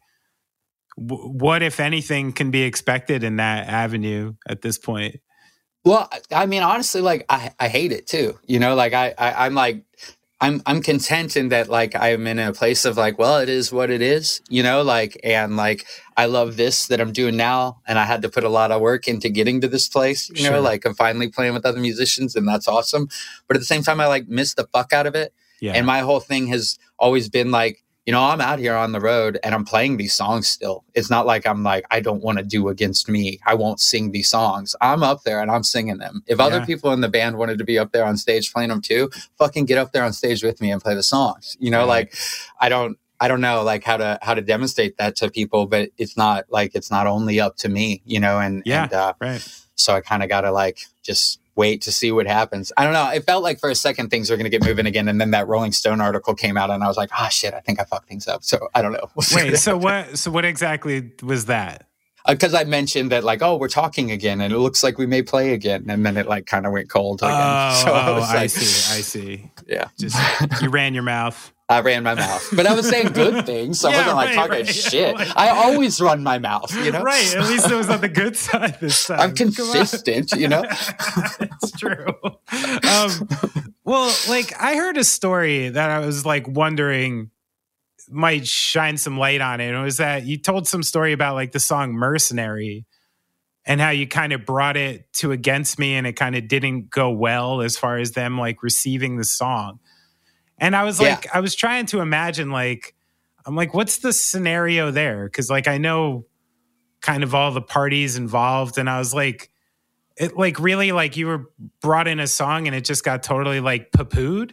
w- what if anything can be expected in that avenue at this point? Well, I mean, honestly, like I, I hate it too. You know, like I, I, I'm like, I'm, I'm content in that, like, I'm in a place of like, well, it is what it is, you know, like, and like, I love this that I'm doing now. And I had to put a lot of work into getting to this place, you Sure. know, like I'm finally playing with other musicians, and that's awesome. But at the same time, I like miss the fuck out of it. Yeah. And my whole thing has always been like, you know, I'm out here on the road and I'm playing these songs still. It's not like I'm like, I don't want to do Against Me. I won't sing these songs. I'm up there and I'm singing them. If other Yeah. people in the band wanted to be up there on stage playing them too, fucking get up there on stage with me and play the songs. You know, Right. like I don't, I don't know like how to, how to demonstrate that to people, but it's not like, it's not only up to me, you know, and, Yeah. and uh, Right. so I kind of got to like, just wait to see what happens. I don't know. It felt like for a second things were going to get moving again. And then that Rolling Stone article came out and I was like, ah, shit, I think I fucked things up. So I don't know. Wait. So what? So what exactly was that? Because I mentioned that like, oh, we're talking again and it looks like we may play again. And then it like kind of went cold again. Oh, so I oh, was I like, see. I see. yeah, Just you ran your mouth. I ran my mouth, but I was saying good things. So I Yeah, wasn't like right, talking right. shit. Like- I always run my mouth, you know? Right. At least it was on the good side this time. I'm Come on. consistent, you know? It's true. Um, well, like I heard a story that I was like wondering might shine some light on it. And it was that you told some story about like the song Mercenary and how you kind of brought it to Against Me and it kind of didn't go well as far as them like receiving the song. And I was like, Yeah. I was trying to imagine like, I'm like, what's the scenario there? Cause like, I know kind of all the parties involved. And I was like, it like really like you were brought in a song and it just got totally like poo-pooed.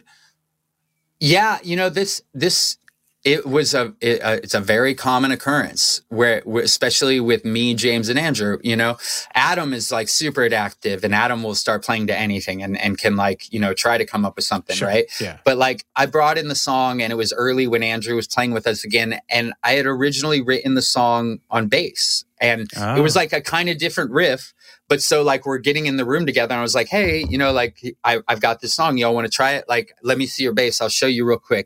Yeah, you know, this this it was a it, uh, it's a very common occurrence where, where especially with me, James, and Andrew. You know, Adam is like super active, and Adam will start playing to anything and and can like you know try to come up with something, Sure. right? Yeah. But like I brought in the song, and it was early when Andrew was playing with us again, and I had originally written the song on bass, and Oh. it was like a kind of different riff. But so like we're getting in the room together and I was like, hey, you know, like I, I've got this song. Y'all want to try it? Like, let me see your bass. I'll show you real quick.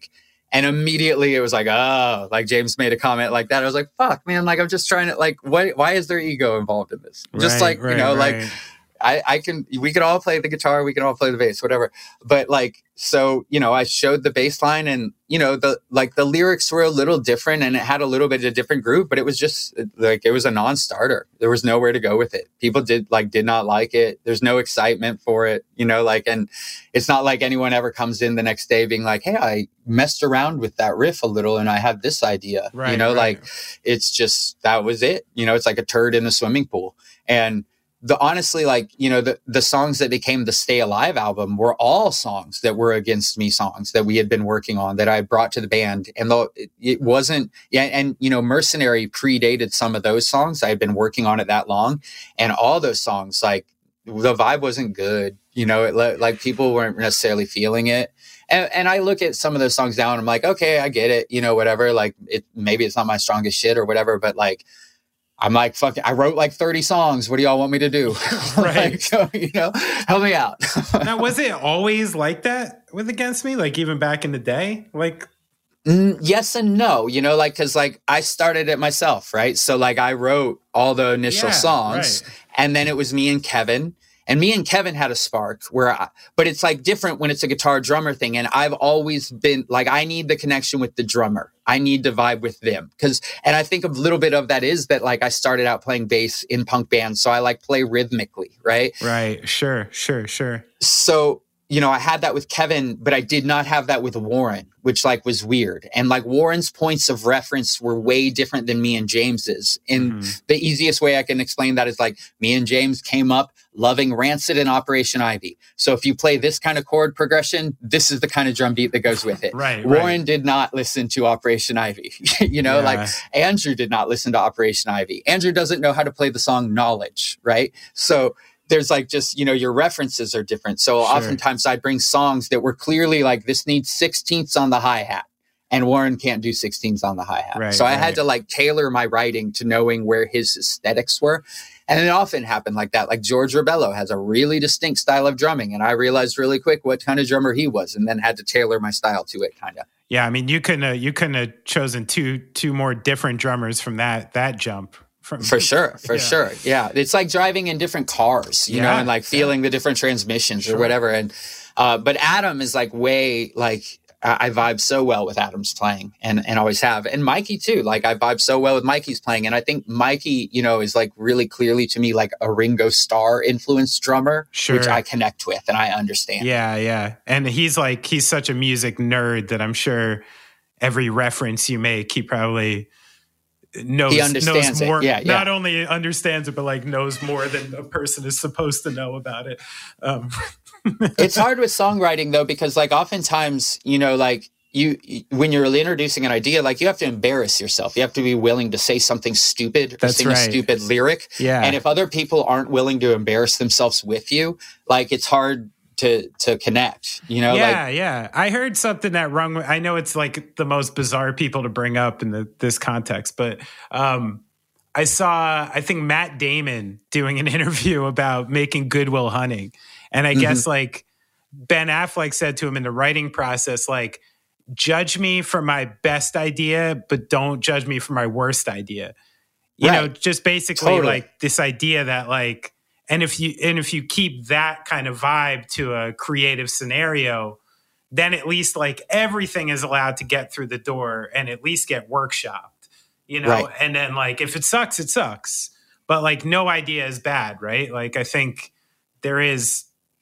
And immediately it was like, oh, like James made a comment like that. I was like, fuck, man, like I'm just trying to like, why, why is there ego involved in this? Just right, like, right, you know, right. like I, I can, we could all play the guitar, we can all play the bass, whatever. But like, so, you know, I showed the bass line and, you know, the, like the lyrics were a little different and it had a little bit of a different groove, but it was just like, it was a non-starter. There was nowhere to go with it. People did like, did not like it. There's no excitement for it, you know, like, and it's not like anyone ever comes in the next day being like, hey, I messed around with that riff a little and I have this idea, Right, you know, right. like it's just, that was it. You know, it's like a turd in a swimming pool. And the honestly, like, you know, the, the songs that became the Stay Alive album were all songs that were Against Me songs that we had been working on that I brought to the band. And though it, it wasn't, yeah. And, you know, Mercenary predated some of those songs. I had been working on it that long, and all those songs, like the vibe wasn't good. You know, it like people weren't necessarily feeling it. And, and I look at some of those songs now and I'm like, okay, I get it. You know, whatever, like it, maybe it's not my strongest shit or whatever, but like, I'm like, fuck, I wrote like thirty songs. What do y'all want me to do? Right. Like, you know, help me out. Now, was it always like that with Against Me? Like even back in the day? Like, mm, yes and no, you know, like, cause like I started it myself, right? So like I wrote all the initial Yeah, songs right. and then it was me and Kevin. And me and Kevin had a spark where, I, but it's like different when it's a guitar drummer thing. And I've always been like, I need the connection with the drummer. I need to vibe with them. Cause, and I think a little bit of that is that like I started out playing bass in punk bands. So I like play rhythmically, right? right. Sure, sure, sure. So, you know, I had that with Kevin, but I did not have that with Warren, which like was weird. And like Warren's points of reference were way different than me and James's. And Mm-hmm. the easiest way I can explain that is like me and James came up loving Rancid and Operation Ivy. So if you play this kind of chord progression, this is the kind of drum beat that goes with it. Right, Warren right. did not listen to Operation Ivy. you know, Yeah. like Andrew did not listen to Operation Ivy. Andrew doesn't know how to play the song Knowledge, right? So there's like just, you know, your references are different. So Sure. oftentimes I'd bring songs that were clearly like, this needs sixteenths on the hi-hat. And Warren can't do sixteenths on the hi-hat. Right, so I right. had to like tailor my writing to knowing where his aesthetics were. And it often happened like that. Like George Rebello has a really distinct style of drumming. And I realized really quick what kind of drummer he was and then had to tailor my style to it kind of. Yeah, I mean, you couldn't have, you couldn't have chosen two two more different drummers from that that jump. From, For sure, for Yeah. sure. Yeah. It's like driving in different cars, you know, Yeah, and like feeling the different transmissions Sure. or whatever. And, uh, but Adam is like way, like, I, I vibe so well with Adam's playing and, and always have. And Mikey too. Like I vibe so well with Mikey's playing. And I think Mikey, you know, is like really clearly to me, like a Ringo Starr influenced drummer, Sure. which I connect with and I understand. Yeah, yeah. And he's like, he's such a music nerd that I'm sure every reference you make, he probably knows, He understands knows it. more. Yeah, yeah. Not only understands it, but like knows more than a person is supposed to know about it. Um, It's hard with songwriting though, because like oftentimes, you know, like you, when you're introducing an idea, like you have to embarrass yourself. You have to be willing to say something stupid or That's sing right. a stupid lyric. Yeah. And if other people aren't willing to embarrass themselves with you, like it's hard to, to connect, you know, yeah, like, yeah. I heard something that rung. I know it's like the most bizarre people to bring up in the, this context, but um, I saw, I think Matt Damon doing an interview about making Good Will Hunting. And I Mm-hmm. guess like Ben Affleck said to him in the writing process, like, judge me for my best idea, but don't judge me for my worst idea. You know, Right. just basically Totally. like this idea that like, and if you, and if you keep that kind of vibe to a creative scenario, then at least like everything is allowed to get through the door and at least get workshopped, you know? Right. And then like, if it sucks, it sucks, but like no idea is bad, right? Like, I think there is,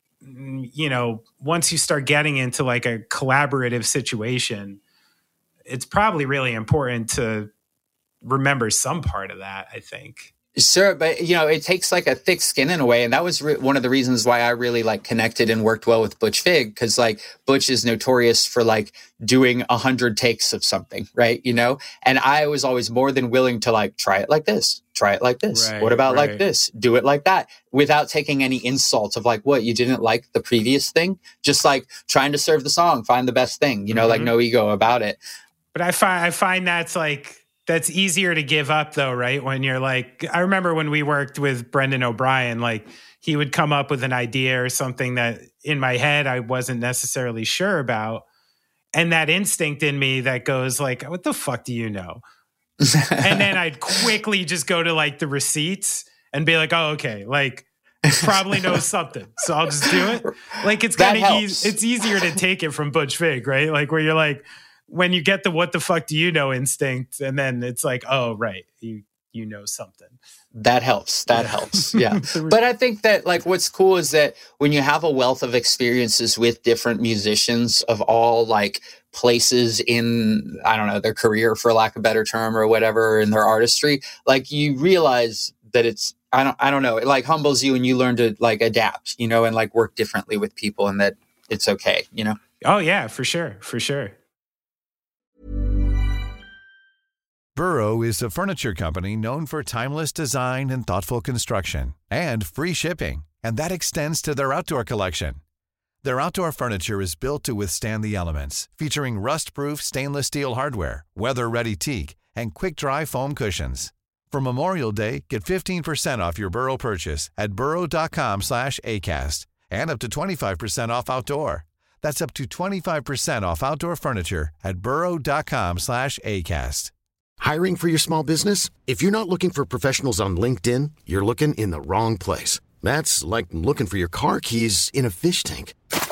you know, once you start getting into like a collaborative situation, it's probably really important to remember some part of that, I think. Sure, but you know, it takes like a thick skin in a way, and that was re- one of the reasons why I really like connected and worked well with Butch Vig, because like Butch is notorious for like doing a hundred takes of something, right? You know, and I was always more than willing to like try it like this, try it like this. Right, what about right. like this? Do it like that, without taking any insult of like, what, you didn't like the previous thing? Just like trying to serve the song, find the best thing, you know, Mhm. like no ego about it. But I find I find that's like that's easier to give up though, right? When you're like, I remember when we worked with Brendan O'Brien, like he would come up with an idea or something that in my head I wasn't necessarily sure about. and that instinct in me that goes like, what the fuck do you know? And then I'd quickly just go to like the receipts and be like, oh, okay, like probably knows something, so I'll just do it. Like it's kind of easy. It's easier to take it from Butch Vig, right? Like where you're like, when you get the what the fuck do you know instinct, and then it's like, oh, right, you you know something. That helps. That helps. Yeah. But I think that like what's cool is that when you have a wealth of experiences with different musicians of all like places in, I don't know, their career, for lack of a better term, or whatever, in their artistry, like you realize that it's, I don't, I don't know, it like humbles you and you learn to like adapt, you know, and like work differently with people, and that it's okay, you know? Oh yeah, for sure. For sure. Burrow is a furniture company known for timeless design and thoughtful construction and free shipping, and that extends to their outdoor collection. Their outdoor furniture is built to withstand the elements, featuring rust-proof stainless steel hardware, weather-ready teak, and quick-dry foam cushions. For Memorial Day, get fifteen percent off your Burrow purchase at burrow.com slash ACAST and up to twenty-five percent off outdoor. That's up to twenty-five percent off outdoor furniture at burrow.com slash ACAST. Hiring for your small business? If you're not looking for professionals on LinkedIn, you're looking in the wrong place. That's like looking for your car keys in a fish tank.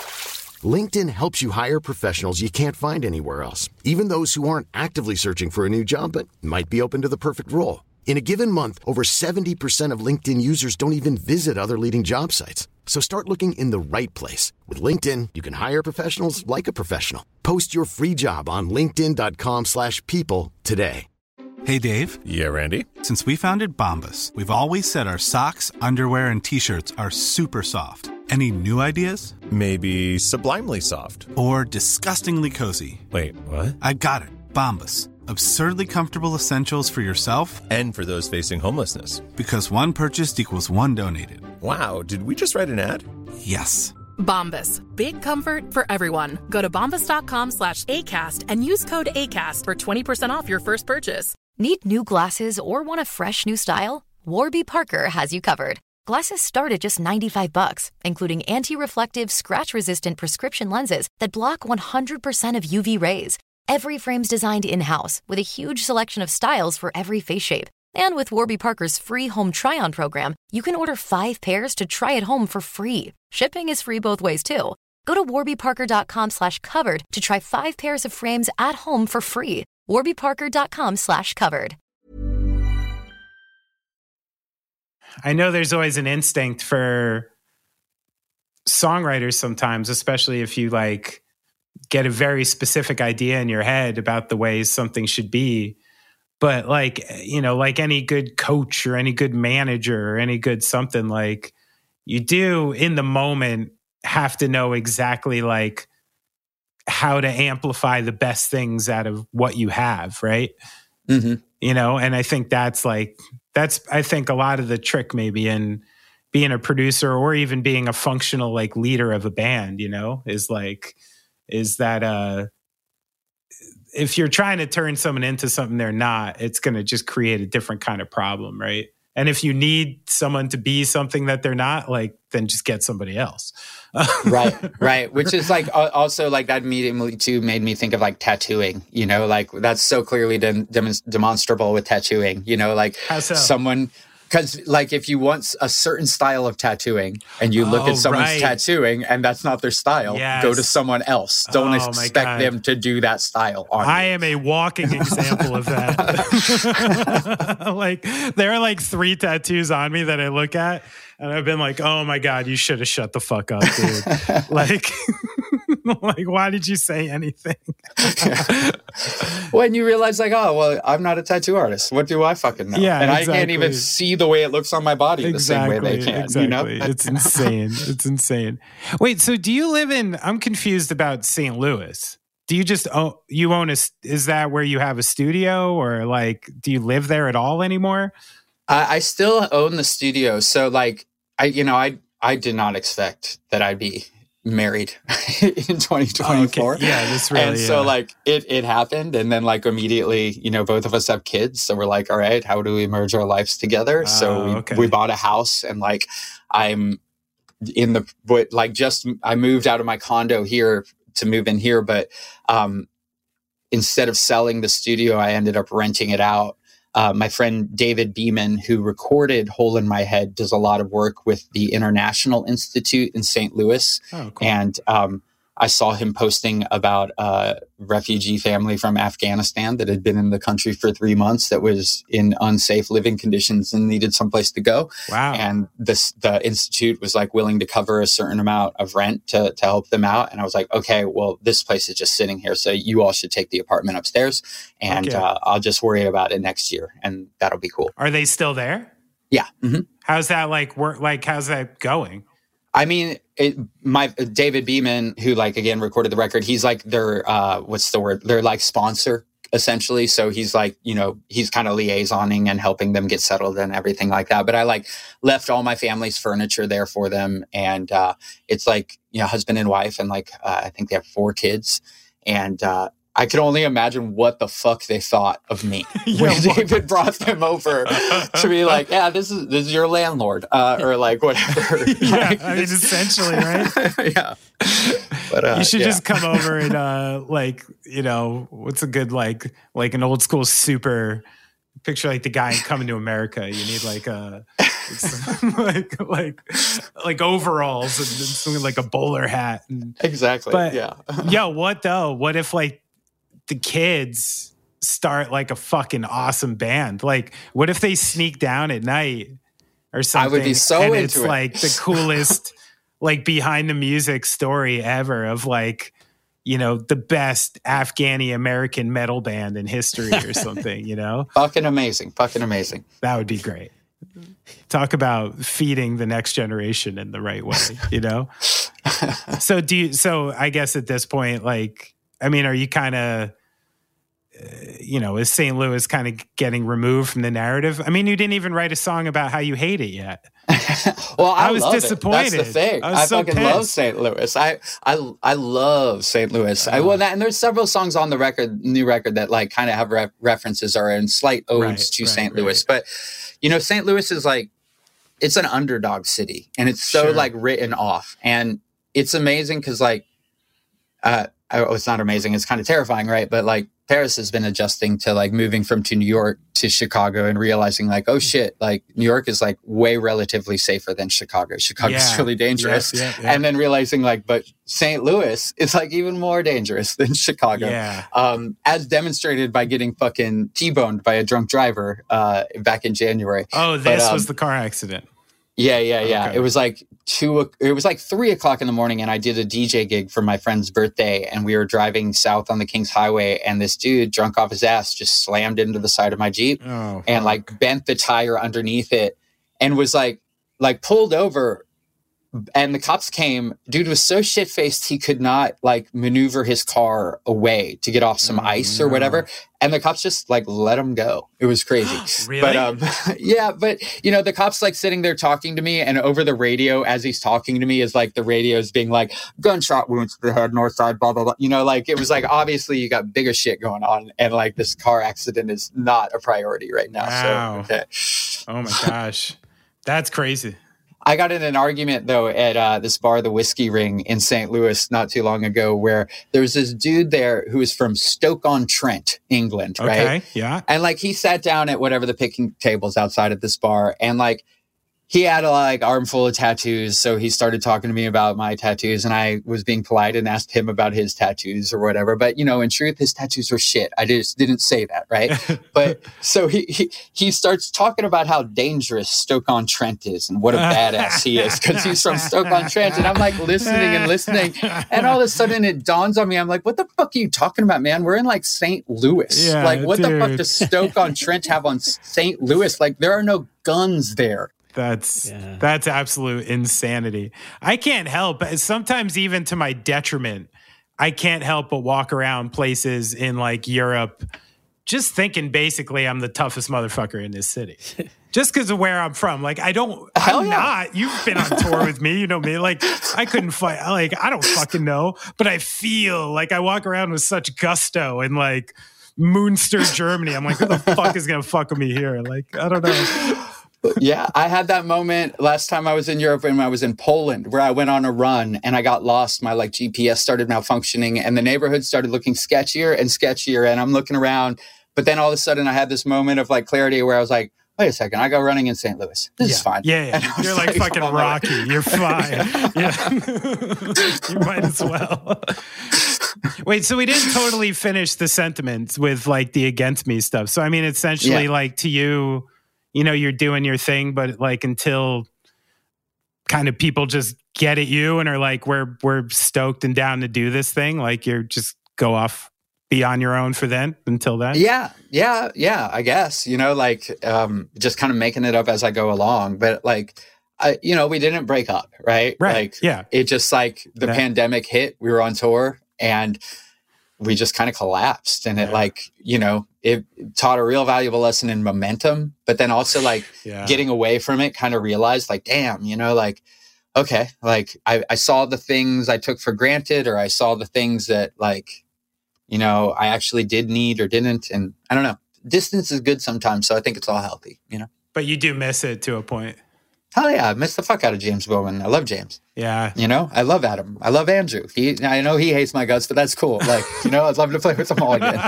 LinkedIn helps you hire professionals you can't find anywhere else, even those who aren't actively searching for a new job but might be open to the perfect role. In a given month, over seventy percent of LinkedIn users don't even visit other leading job sites. So start looking in the right place. With LinkedIn, you can hire professionals like a professional. Post your free job on linkedin.com slash people today. Hey, Dave. Yeah, Randy. Since we founded Bombas, we've always said our socks, underwear, and T-shirts are super soft. Any new ideas? Maybe sublimely soft. Or disgustingly cozy. Wait, what? I got it. Bombas. Absurdly comfortable essentials for yourself and for those facing homelessness. Because one purchased equals one donated. Wow, did we just write an ad? Yes. Bombas. Big comfort for everyone. Go to bombas.com slash ACAST and use code ACAST for twenty percent off your first purchase. Need new glasses or want a fresh new style? Warby Parker has you covered. Glasses start at just ninety-five bucks, including anti-reflective, scratch-resistant prescription lenses that block one hundred percent of U V rays. Every frame's designed in-house with a huge selection of styles for every face shape. And with Warby Parker's free home try-on program, you can order five pairs to try at home for free. Shipping is free both ways, too. Go to warbyparker.com slash covered to try five pairs of frames at home for free. warbyparker.com slash covered. I know there's always an instinct for songwriters sometimes, especially if you like get a very specific idea in your head about the ways something should be. But like, you know, like any good coach or any good manager or any good something, like you do in the moment have to know exactly like how to amplify the best things out of what you have, right? Mm-hmm. You know, and I think that's like, that's, I think a lot of the trick maybe in being a producer or even being a functional like leader of a band, you know, is like, is that uh, if you're trying to turn someone into something they're not, it's going to just create a different kind of problem, right? And if you need someone to be something that they're not, like, then just get somebody else. Right, right. Which is like also like that immediately too made me think of like tattooing, you know, like that's so clearly dem- dem- demonstrable with tattooing, you know, like How so? someone, because like if you want a certain style of tattooing and you look Oh, at someone's right. tattooing and that's not their style, Yes. go to someone else. Don't Oh, my expect God. them to do that style on I you. am a walking example of that. Like there are like three tattoos on me that I look at and I've been like, oh my God, you should have shut the fuck up, dude. Like, like, why did you say anything? When you realize like, oh, well, I'm not a tattoo artist. What do I fucking know? Yeah, and I can't exactly. even see the way it looks on my body the same way they can, exactly. you know? It's insane. It's insane. Wait, so do you live in, I'm confused about Saint Louis. Do you just own, you own a, is that where you have a studio or like, do you live there at all anymore? I, I still own the studio. So like, I, you know, I, I did not expect that I'd be married in twenty twenty-four. Oh, okay. Yeah, this really, and so yeah. like it, it happened. And then like immediately, you know, both of us have kids. So we're like, all right, how do we merge our lives together? so Oh, we, okay. we bought a house and like, I'm in the, but like just, I moved out of my condo here to move in here. But um, instead of selling the studio, I ended up renting it out. Uh, my friend David Beeman, who recorded Hole in My Head, does a lot of work with the International Institute in Saint Louis. Oh, cool. And um, I saw him posting about a refugee family from Afghanistan that had been in the country for three months that was in unsafe living conditions and needed someplace to go. Wow. And this, the Institute was like willing to cover a certain amount of rent to, to help them out. And I was like, okay, well, this place is just sitting here. So you all should take the apartment upstairs and Okay. uh, I'll just worry about it next year. And that'll be cool. Are they still there? Yeah. Mm-hmm. How's that like work? Like, how's that going? I mean, it, my David Beeman, who like again recorded the record, he's like their uh, what's the word? They're like sponsor essentially. So he's like, you know, he's kind of liaisoning and helping them get settled and everything like that. But I like left all my family's furniture there for them, and uh, it's like, you know, husband and wife, and like uh, I think they have four kids, and uh, I could only imagine what the fuck they thought of me Yeah, when David brought them over to be like, yeah, this is this is your landlord, uh, or like whatever. Yeah, Like, I mean, essentially, right? yeah. But uh, You should yeah. just come over and uh like, you know, what's a good like like an old school super picture, like the guy in Coming to America. You need like a like like like overalls and something like a bowler hat. And, Exactly. but yeah. yo, what though? What if like the kids start like a fucking awesome band? Like, what if they sneak down at night or something? I would be so and into it's it. like the coolest like behind the music story ever of like, you know, the best Afghani American metal band in history or something, you know? Fucking amazing. Fucking amazing. That would be great. Talk about feeding the next generation in the right way, you know? So do you, so I guess at this point, like, I mean, are you kind of, uh, you know, is Saint Louis kind of getting removed from the narrative? I mean, you didn't even write a song about how you hate it yet. Well, I, I was love disappointed. It. That's the thing. I was I, so fucking pissed. love Saint Louis. I I I love Saint Louis. I well, that, and there's several songs on the record, new record, that like kind of have re- references or in slight odes Right, to right, Saint right. Louis. But you know, Saint Louis is like, it's an underdog city, and it's so Sure. like written off, and it's amazing because like, uh, oh, it's not amazing. It's kind of terrifying, right? But like, Paris has been adjusting to like moving from to New York to Chicago and realizing like, oh shit, like New York is like way relatively safer than Chicago. Chicago's Yeah. really dangerous. Yeah, yeah, yeah. And then realizing like, but Saint Louis is like even more dangerous than Chicago. Yeah. Um, as demonstrated by getting fucking T-boned by a drunk driver uh, back in January. Oh, But, this um, was the car accident. Yeah, yeah, yeah. Okay. It was like two, it was like three o'clock in the morning, and I did a D J gig for my friend's birthday, and we were driving south on the Kings Highway, and this dude, drunk off his ass, just slammed into the side of my Jeep Oh, and like bent the tire underneath it and was like, like pulled over. And the cops came. Dude was so shit faced he could not like maneuver his car away to get off some Oh, ice no. or whatever. And the cops just like let him go. It was crazy. Really? But um, yeah, but you know, the cops like sitting there talking to me, and over the radio as he's talking to me is like the radio is being like gunshot wounds to the head, north side, blah blah blah. You know, like it was like obviously you got bigger shit going on, and like this car accident is not a priority right now. Wow. So okay. Oh my gosh. That's crazy. I got in an argument though at uh, this bar, the Whiskey Ring in Saint Louis, not too long ago, where there was this dude there who was from Stoke-on-Trent, England, Okay. right? Yeah. And like he sat down at whatever the picking tables outside of this bar, and like he had a like armful of tattoos. So he started talking to me about my tattoos, and I was being polite and asked him about his tattoos or whatever. But you know, in truth, his tattoos were shit. I just didn't say that, right? But so he, he he starts talking about how dangerous Stoke-on-Trent is and what a badass he is because he's from Stoke-on-Trent. And I'm like listening and listening, and all of a sudden it dawns on me. I'm like, what the fuck are you talking about, man? We're in like Saint Louis. Yeah, like, what the fuck dude. does Stoke-on-Trent have on Saint Louis? Like, there are no guns there. That's Yeah. that's absolute insanity. I can't help, but sometimes even to my detriment, I can't help but walk around places in like Europe just thinking basically I'm the toughest motherfucker in this city. Just because of where I'm from. Like, I don't, Hell I'm yeah. not. You've been on tour with me, you know me. Like, I couldn't fight. Like, I don't fucking know. But I feel like I walk around with such gusto and like Munster, Germany. I'm like, who the fuck is going to fuck with me here? Like, I don't know. Yeah, I had that moment last time I was in Europe when I was in Poland, where I went on a run and I got lost. My like G P S started malfunctioning and the neighborhood started looking sketchier and sketchier. And I'm looking around, but then all of a sudden I had this moment of like clarity where I was like, wait a second, I go running in Saint Louis. This yeah. is fine. Yeah, yeah. You're like, like fucking Rocky. You're fine. Yeah, you might as well. Wait, so we didn't totally finish the sentiments with like the against me stuff. So I mean, essentially, yeah. like to you. You know, you're doing your thing, but like until kind of people just get at you and are like, we're we're stoked and down to do this thing, like you're just go off, be on your own for then until then. Yeah, yeah, yeah, I guess, you know, like um, just kind of making it up as I go along. But like, I, you know, we didn't break up, right? Right, like, yeah. It just like the yeah. pandemic hit, we were on tour and we just kind of collapsed. And it yeah. like, you know, it taught a real valuable lesson in momentum, but then also like yeah. getting away from it, kind of realized like, damn, you know, like, okay, like I, I saw the things I took for granted, or I saw the things that like, you know, I actually did need or didn't. And I don't know, distance is good sometimes. So I think it's all healthy, you know? But you do miss it to a point. Hell yeah, I miss the fuck out of James Bowman. I love James. Yeah. You know, I love Adam. I love Andrew. He, I know he hates my guts, but that's cool. Like, you know, I'd love to play with them all again.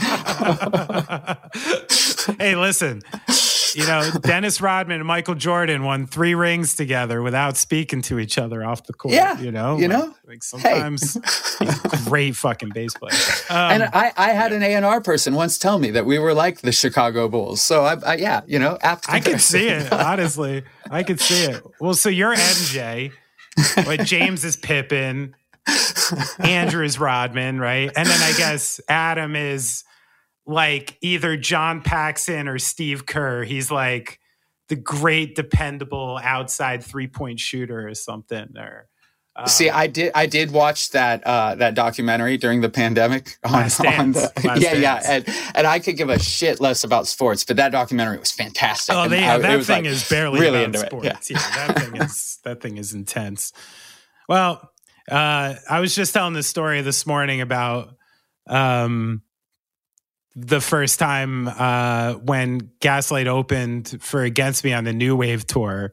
Hey, listen, you know, Dennis Rodman and Michael Jordan won three rings together without speaking to each other off the court. Yeah. You know, you like, know, like sometimes hey. He's a great fucking bass player. Um, and I, I had an A and R person once tell me that we were like the Chicago Bulls. So I, I yeah, you know, apt I could see it, honestly. I could see it. Well, so you're M J, like James is Pippen, Andrew is Rodman, right? And then I guess Adam is like either John Paxson or Steve Kerr. He's like the great dependable outside three-point shooter or something. Or um, see, I did I did watch that uh, that documentary during the pandemic. On, Last Dance. On the, Last yeah, Dance. yeah, and and I could give a shit less about sports, but that documentary was fantastic. Oh, they, yeah, I, that was thing like is barely really about into sports. It. Yeah. yeah, that thing is that thing is intense. Well, uh, I was just telling this story this morning about um, the first time uh, when Gaslight opened for Against Me on the New Wave tour,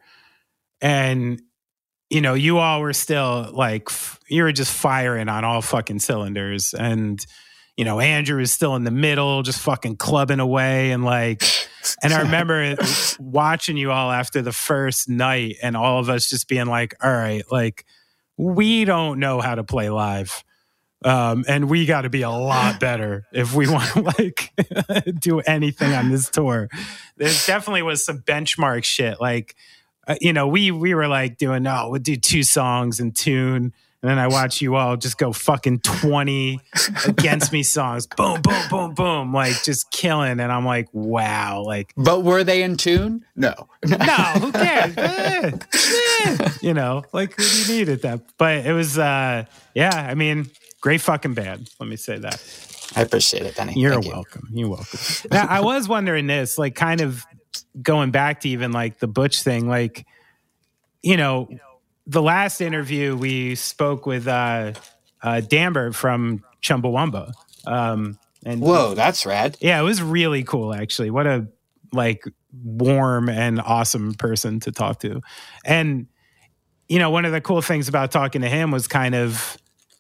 and you know, you all were still like f- you were just firing on all fucking cylinders, and you know, Andrew was still in the middle, just fucking clubbing away, and like. And I remember watching you all after the first night and all of us just being like, all right, like, we don't know how to play live. Um, and we got to be a lot better if we want to like do anything on this tour. There definitely was some benchmark shit. Like, uh, you know, we, we were like doing, no, we'll do two songs in tune. And then I watch you all just go fucking twenty Against Me songs. Boom, boom, boom, boom. Like just killing. And I'm like, wow. Like, but were they in tune? No. No, who cares? eh, eh. You know, like who do you need at that? But it was, uh, yeah, I mean, great fucking band. Let me say that. I appreciate it, Benny. You're Thank welcome. You. You're welcome. Now, I was wondering this, like kind of going back to even like the Butch thing, like, you know, the last interview we spoke with uh, uh, Danbert from Chumbawamba. Um, and whoa, that's rad. Yeah, it was really cool, actually. What a like warm and awesome person to talk to. And, you know, one of the cool things about talking to him was kind of,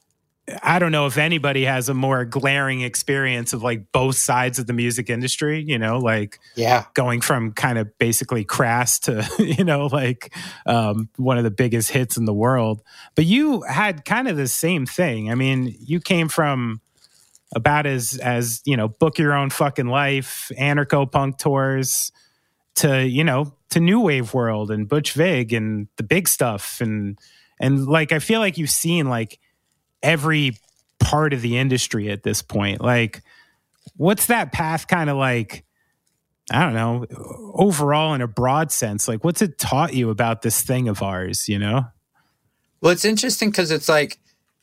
I don't know if anybody has a more glaring experience of like both sides of the music industry, you know, like yeah, going from kind of basically Crass to, you know, like um, one of the biggest hits in the world. But you had kind of the same thing. I mean, you came from about as, as, you know, book your own fucking life, anarcho-punk tours to, you know, to New Wave World and Butch Vig and the big stuff. And, and like, I feel like you've seen like every part of the industry at this point. Like, what's that path kind of like, I don't know, overall in a broad sense? Like, what's it taught you about this thing of ours, you know? Well, it's interesting because it's like,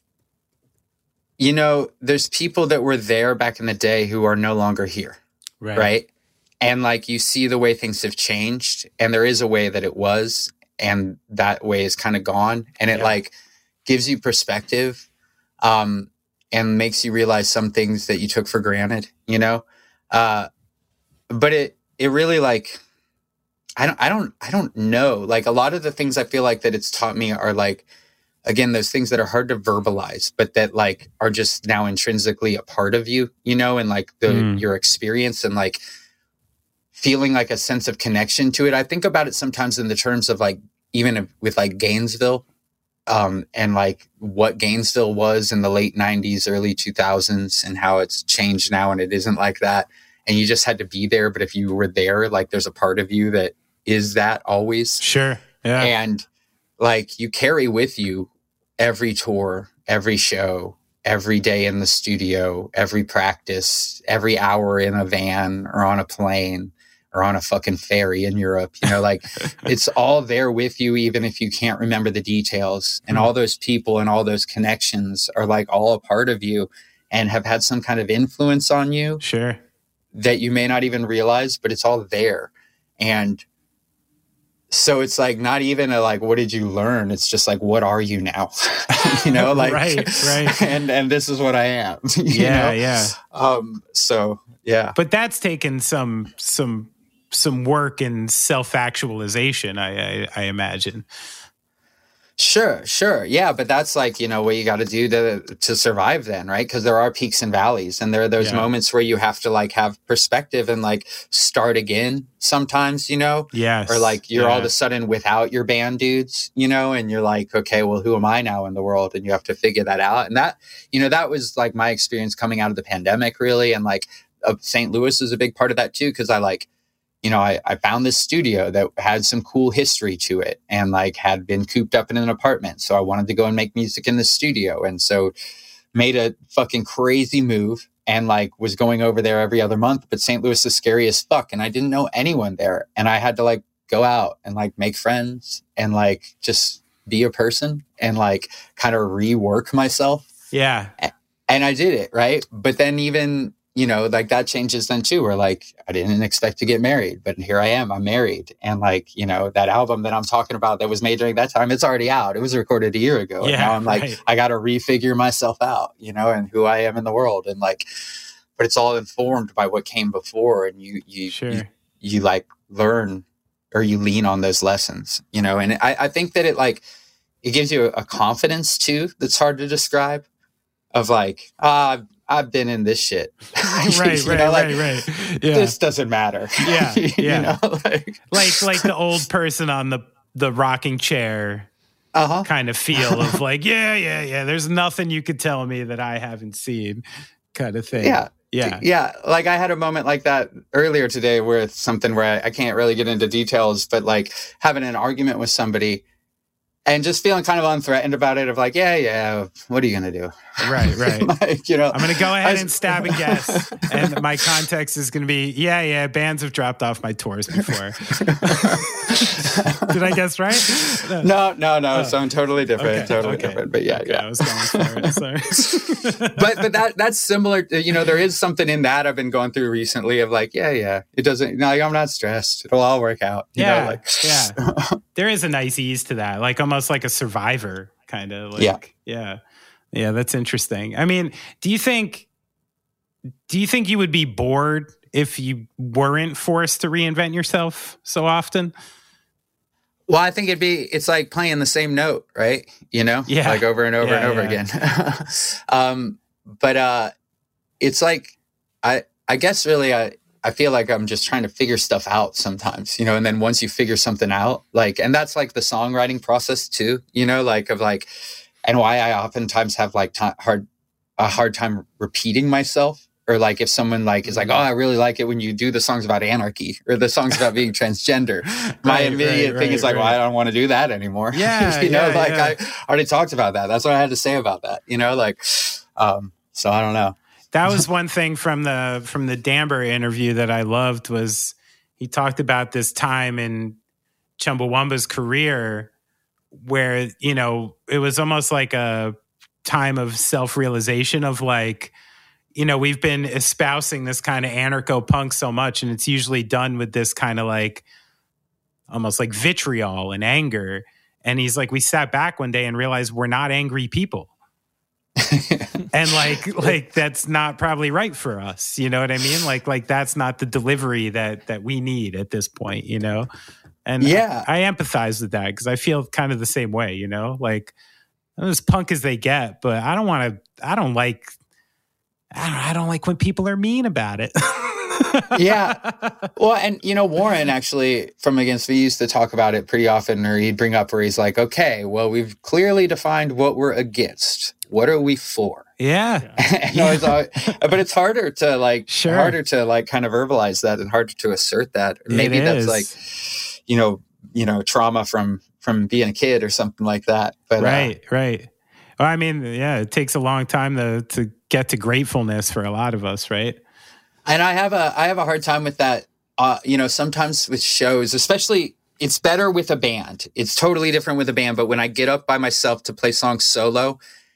you know, there's people that were there back in the day who are no longer here. Right. Right. And like, you see the way things have changed, and there is a way that it was, and that way is kind of gone. And it yeah. like gives you perspective. Um, and makes you realize some things that you took for granted, you know? Uh, but it, it really like, I don't, I don't, I don't know. Like a lot of the things I feel like that it's taught me are like, again, those things that are hard to verbalize, but that like are just now intrinsically a part of you, you know, and like the, mm. your experience and like feeling like a sense of connection to it. I think about it sometimes in the terms of like, even with like Gainesville, um, and like what Gainesville was in the late nineties, early two thousands, and how it's changed now and it isn't like that. And you just had to be there. But if you were there, like there's a part of you that is that always. Sure. Yeah. And like you carry with you every tour, every show, every day in the studio, every practice, every hour in a van or on a plane or on a fucking ferry in Europe. You know, like it's all there with you, even if you can't remember the details. And all those people and all those connections are like all a part of you and have had some kind of influence on you. Sure. That you may not even realize, but it's all there. And so it's like not even a like, what did you learn? It's just like, what are you now? You know, like right, right. And and this is what I am. You yeah, know? yeah. Um. So yeah. But that's taken some some some work and self actualization. I, I I imagine. Sure, sure. Yeah, but that's like, you know, what you got to do to to survive then, right? Because there are peaks and valleys, and there are those yeah. moments where you have to like have perspective and like start again sometimes, you know? Yes. Or like you're yeah. all of a sudden without your band dudes, you know, and you're like, okay, well, who am I now in the world? And you have to figure that out. And that, you know, that was like my experience coming out of the pandemic, really. And like uh, Saint Louis is a big part of that too, because I like, you know, I, I found this studio that had some cool history to it and like had been cooped up in an apartment. So I wanted to go and make music in the studio. And so made a fucking crazy move and like was going over there every other month. But Saint Louis is scary as fuck. And I didn't know anyone there. And I had to like go out and like make friends and like just be a person and like kind of rework myself. Yeah. And I did it. Right. But then even, you know, like that changes then too, where like, I didn't expect to get married, but here I am, I'm married. And like, you know, that album that I'm talking about that was made during that time, it's already out. It was recorded a year ago. Yeah, and now I'm like, right. I got to refigure myself out, you know, and who I am in the world. And like, but it's all informed by what came before. And you, you, sure. you, you like learn or you lean on those lessons, you know, and I, I think that it like, it gives you a, a confidence too, that's hard to describe of like, ah, I've been in this shit. right, right, know, like, right, right. Yeah. This doesn't matter. Yeah, yeah. You know, like, like, like the old person on the, the rocking chair uh-huh. kind of feel of like, yeah, yeah, yeah. There's nothing you could tell me that I haven't seen kind of thing. Yeah. Yeah. Yeah. Like I had a moment like that earlier today where it's something where I, I can't really get into details, but like having an argument with somebody and just feeling kind of unthreatened about it of like, yeah, yeah, what are you going to do? Right, right. like, you know, I'm going to go ahead I, and stab and guess. And my context is going to be, yeah, yeah, bands have dropped off my tours before. Did I guess right? No, no, no. Oh. Something totally different. Okay, totally okay. different. But yeah, okay, yeah. I was going for it. Sorry. but but that that's similar. To, you know, there is something in that I've been going through recently of like, yeah, yeah, it doesn't, no, I'm not stressed. It'll all work out. You yeah. know, like, yeah. There is a nice ease to that. Like almost like a survivor kind of like, yeah. Yeah. Yeah. That's interesting. I mean, do you think, do you think you would be bored if you weren't forced to reinvent yourself so often? Well, I think it'd be, it's like playing the same note, right? You know, yeah. like over and over yeah, and over yeah. again. um, but uh, it's like, I, I guess really, I, I feel like I'm just trying to figure stuff out sometimes, you know, and then once you figure something out, like, and that's like the songwriting process too, you know, like of like, and why I oftentimes have like t- hard, a hard time repeating myself. Or like if someone like is like, oh, I really like it when you do the songs about anarchy or the songs about being transgender. My right, immediate right, thing right, is like, right. well, I don't want to do that anymore. Yeah, you know, yeah, like yeah. I already talked about that. That's what I had to say about that. You know, like, um, so I don't know. That was one thing from the from the Damber interview that I loved was he talked about this time in Chumbawamba's career where, you know, it was almost like a time of self-realization of like, you know, we've been espousing this kind of anarcho-punk so much, and it's usually done with this kind of like, almost like vitriol and anger. And he's like, we sat back one day and realized we're not angry people. And like, like that's not probably right for us. You know what I mean? Like, like that's not the delivery that, that we need at this point, you know? And yeah, I, I empathize with that because I feel kind of the same way, you know, like I'm as punk as they get, but I don't want to, I don't like, I don't, I don't like when people are mean about it. Yeah. Well, and you know, Warren actually from Against Me used to talk about it pretty often, or he'd bring up where he's like, okay, well, we've clearly defined what we're against. What are we for? Yeah. and I was like, but it's harder to like, Sure. harder to like kind of verbalize that and harder to assert that. Maybe It that's is. like, you know, you know, trauma from, from being a kid or something like that. But right, uh, right. Well, I mean, yeah, it takes a long time to, to get to gratefulness for a lot of us, right? And I have a I have a hard time with that. Uh, you know, sometimes with shows, especially, it's better with a band. It's totally different with a band. But when I get up by myself to play songs solo,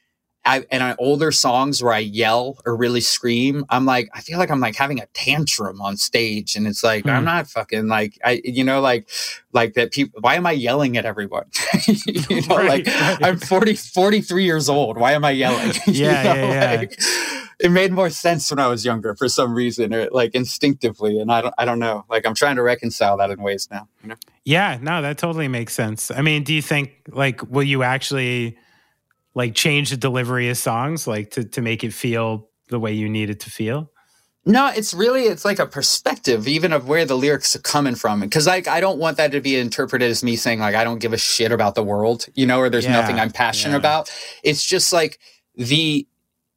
I, and on older songs where I yell or really scream, I'm like, I feel like I'm like having a tantrum on stage, and it's like, Hmm. I'm not fucking like, I, you know, like, like that people, why am I yelling at everyone? you know, Right, like right. I'm forty, forty-three years old. Why am I yelling? You Yeah, know, yeah, yeah. like, it made more sense when I was younger for some reason, or like instinctively. And I don't, I don't know, like I'm trying to reconcile that in ways now, you know? Yeah, no, that totally makes sense. I mean, do you think like will you actually like change the delivery of songs like to to make it feel the way you need it to feel? No, it's really, it's like a perspective even of where the lyrics are coming from. Because like, I don't want that to be interpreted as me saying like, I don't give a shit about the world, you know, or there's Yeah, nothing I'm passionate yeah. about. It's just like the,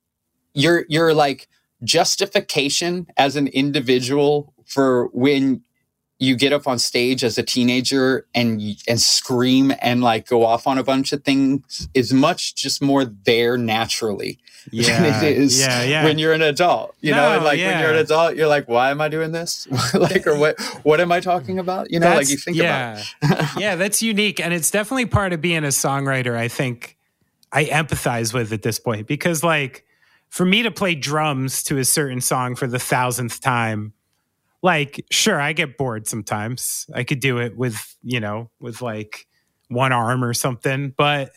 your, your like justification as an individual for when you get up on stage as a teenager and and scream and like go off on a bunch of things is much just more there naturally Yeah, than it is yeah, yeah. when you're an adult. You know, No, and like when yeah. you're an adult, you're like, why am I doing this? Like, or what what am I talking about? You know, like you think yeah. about. Yeah, that's unique. And it's definitely part of being a songwriter, I think I empathize with at this point. Because like for me to play drums to a certain song for the thousandth time, like, sure, I get bored sometimes. I could do it with, you know, with like one arm or something. But,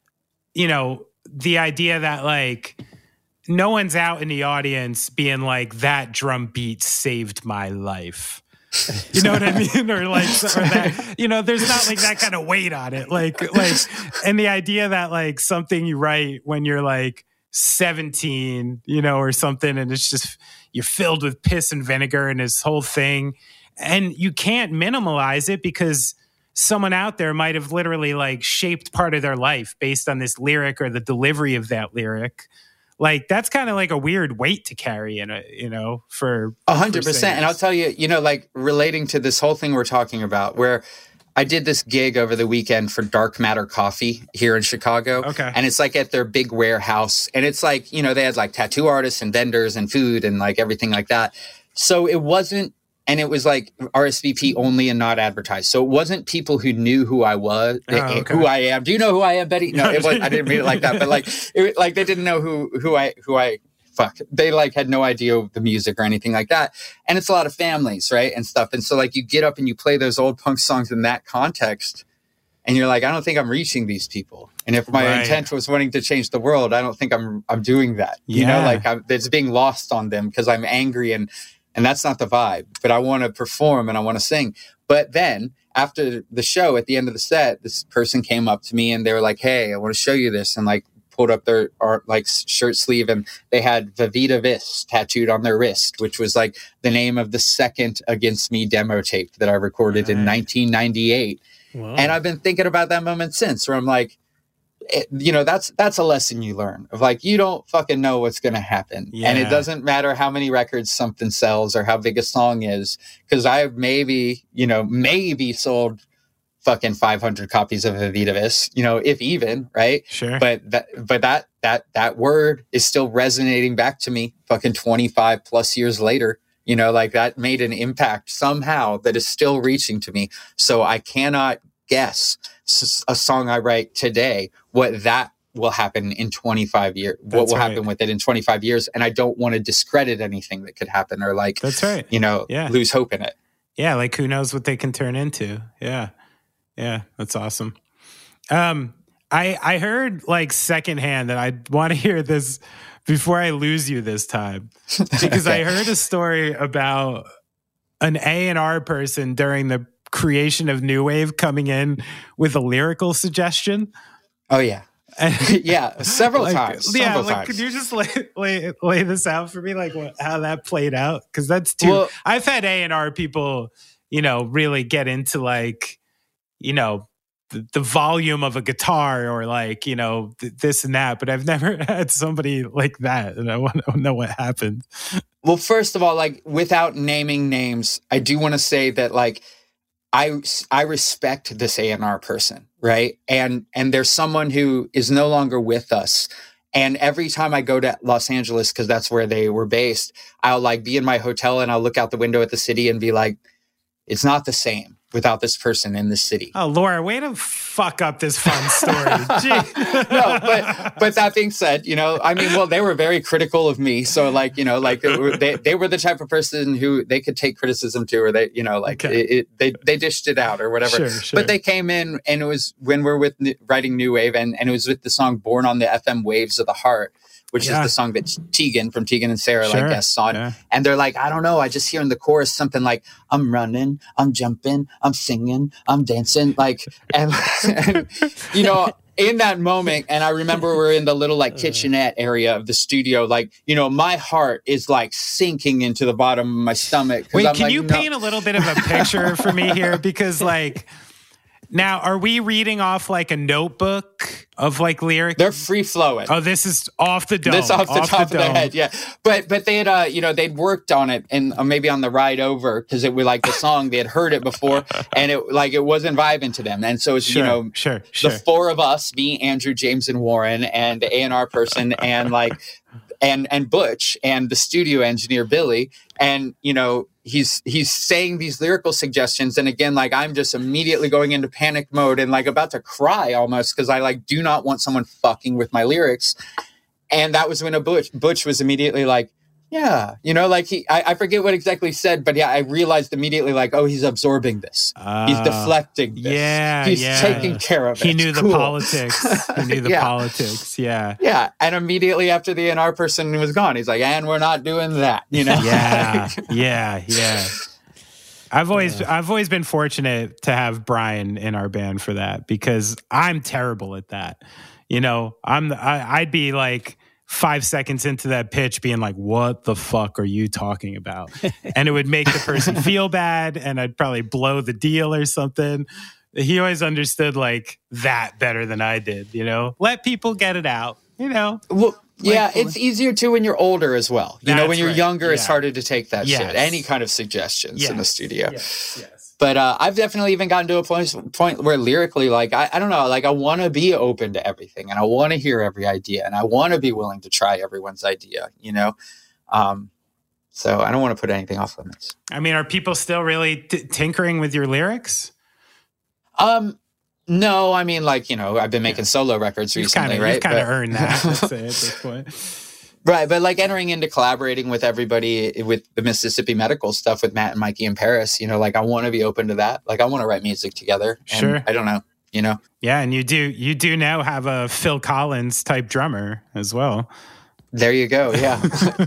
you know, the idea that like no one's out in the audience being like, that drum beat saved my life. You know what I mean? Or like, or that, you know, there's not like that kind of weight on it. Like, like, and the idea that like something you write when you're like seventeen, you know, or something, and it's just, you're filled with piss and vinegar and this whole thing. And you can't minimalize it because someone out there might have literally like shaped part of their life based on this lyric or the delivery of that lyric. Like that's kind of like a weird weight to carry in a, you know, for A hundred for percent. And I'll singers. tell you, you know, like relating to this whole thing we're talking about, where I did this gig over the weekend for Dark Matter Coffee here in Chicago. Okay. And it's like at their big warehouse. And it's like, you know, they had like tattoo artists and vendors and food and like everything like that. So it wasn't, and it was like R S V P only and not advertised. So it wasn't people who knew who I was, Oh, okay. who I am. Do you know who I am, Betty? No, it was, I didn't mean it like that. But like, it, like they didn't know who who I who I. Fuck. They like had no idea of the music or anything like that. And it's a lot of families, right? And stuff. And so like you get up and you play those old punk songs in that context and you're like, I don't think I'm reaching these people. And if my Right. intent was wanting to change the world, I don't think I'm I'm doing that. You know, Yeah. like I'm, it's being lost on them because I'm angry and and that's not the vibe. But I want to perform and I want to sing. But then after the show, at the end of the set, this person came up to me and they were like, hey, I want to show you this. And like pulled up their art, like shirt sleeve, and they had Vivita Vis tattooed on their wrist, which was like the name of the second Against Me demo tape that I recorded in Right. nineteen ninety-eight. Wow. And I've been thinking about that moment since, where I'm like, it, you know, that's that's a lesson you learn of like, you don't fucking know what's going to happen. And it Yeah. doesn't matter how many records something sells or how big a song is, because I've maybe, you know, maybe sold fucking five hundred copies of Vivita Vis, you know, if even, right? Sure. But that, but that, that, that word is still resonating back to me fucking twenty-five plus years later. You know, like that made an impact somehow that is still reaching to me. So I cannot guess s- a song I write today, what that will happen in twenty-five years, what That's will right. happen with it in twenty-five years. And I don't want to discredit anything that could happen or like, That's right. you know, Yeah. lose hope in it. Yeah, like who knows what they can turn into. Yeah. Yeah, that's awesome. Um, I I heard like secondhand, and I want to hear this before I lose you this time. Because I heard a story about an A and R person during the creation of new wave coming in with a lyrical suggestion. Oh yeah. yeah, several like, times. Yeah, several like times. could you just lay lay, lay this out for me, like what, how that played out? Because that's too. Well, I've had A and R people, you know, really get into like, you know, the, the volume of a guitar or like, you know, th- this and that. But I've never had somebody like that, and I want to know what happened. Well, first of all, like without naming names, I do want to say that like I I respect this A and R person. Right. And and there's someone who is no longer with us. And every time I go to Los Angeles, because that's where they were based, I'll like be in my hotel and I'll look out the window at the city and be like, it's not the same without this person in this city. Oh, Laura, way to fuck up this fun story. Gee. No, but but that being said, you know, I mean, well, they were very critical of me. So like, you know, like they they were the type of person who they could take criticism to, or they, you know, like okay. it, it, they they dished it out or whatever. Sure, sure. But they came in and it was when we're with writing New Wave and, and it was with the song Born on the F M Waves of the Heart, which yeah. is the song that Tegan from Tegan and Sarah sure. like guests on. Yeah. And they're like, I don't know. I just hear in the chorus something like, I'm running, I'm jumping, I'm singing, I'm dancing. Like, and, and you know, in that moment, and I remember we're in the little like kitchenette area of the studio, like, you know, my heart is like sinking into the bottom of my stomach. Wait, I'm can like, you no. paint a little bit of a picture for me here? Because like, now, are we reading off like a notebook of like lyrics? They're free flowing. Oh, this is off the dome. This off the off top the of dome. the head, yeah. But but they had uh you know they'd worked on it and uh, maybe on the ride over because it was like the song they had heard it before and it like it wasn't vibing to them and so it's sure, you know sure, sure. the four of us, me, Andrew, James, and Warren, and the A and R person and like and and Butch and the studio engineer Billy and you know. He's he's saying these lyrical suggestions. And again, like I'm just immediately going into panic mode and like about to cry almost because I like do not want someone fucking with my lyrics. And that was when a Butch, Butch was immediately like, yeah, you know, like he, I, I forget what exactly said, but yeah, I realized immediately like, oh, he's absorbing this. Uh, he's deflecting this. Yeah, he's yeah. taking care of it. He knew cool. the politics. He knew the yeah. politics. Yeah. Yeah. And immediately after the A and R person was gone, he's like, and we're not doing that, you know? Yeah, yeah, yeah. I've always, yeah. I've always been fortunate to have Brian in our band for that because I'm terrible at that. You know, I'm, I, I'd be like, five seconds into that pitch being like, what the fuck are you talking about? And it would make the person feel bad and I'd probably blow the deal or something. He always understood like that better than I did, you know? Let people get it out, you know? Well, yeah, like, it's easier too when you're older as well. You know, when you're right. younger, yeah. it's harder to take that yes. shit. Any kind of suggestions yes. in the studio. Yes, yes. But uh, I've definitely even gotten to a point, point where lyrically, like, I, I don't know, like I want to be open to everything and I want to hear every idea and I want to be willing to try everyone's idea, you know? Um, so I don't want to put anything off limits. I mean, are people still really t- tinkering with your lyrics? Um, no, I mean, like, you know, I've been making yeah. solo records you've recently, kinda, right? You've kind of earned that, let's say, at this point. Right, but like entering into collaborating with everybody with the Mississippi Medical stuff with Matt and Mikey in Paris, you know, like I want to be open to that. Like I want to write music together. And sure. I don't know, you know? Yeah, and you do you do now have a Phil Collins type drummer as well. There you go, yeah.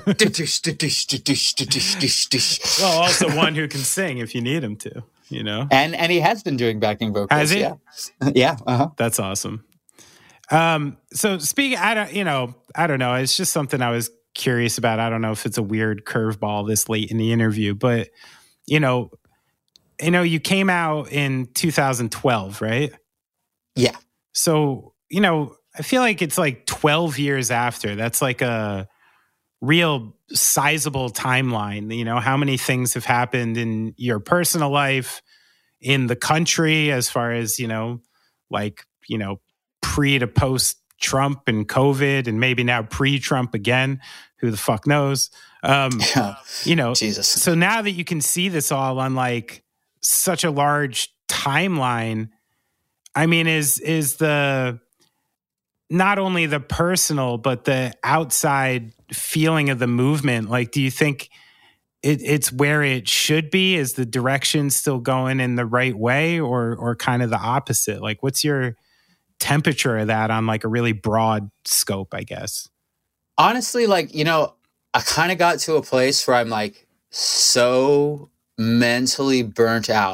Well, also one who can sing if you need him to, you know? And and he has been doing backing vocals. Has he? Yeah, yeah. Uh-huh. That's awesome. Um, so speaking, I don't, you know, I don't know. It's just something I was curious about. I don't know if it's a weird curveball this late in the interview, but you know, you know, you came out in two thousand twelve, right? Yeah. So, you know, I feel like it's like twelve years after. That's like a real sizable timeline. You know, how many things have happened in your personal life, in the country, as far as, you know, like, you know, pre to post Trump and COVID and maybe now pre-Trump again, who the fuck knows? Um, yeah. You know, Jesus. So now that you can see this all on like such a large timeline, I mean, is, is the, not only the personal, but the outside feeling of the movement, like, do you think it, it's where it should be? Is the direction still going in the right way or, or kind of the opposite? Like, what's your temperature of that on like a really broad scope, I guess? Honestly, like, you know, I kind of got to a place where I'm like so mentally burnt out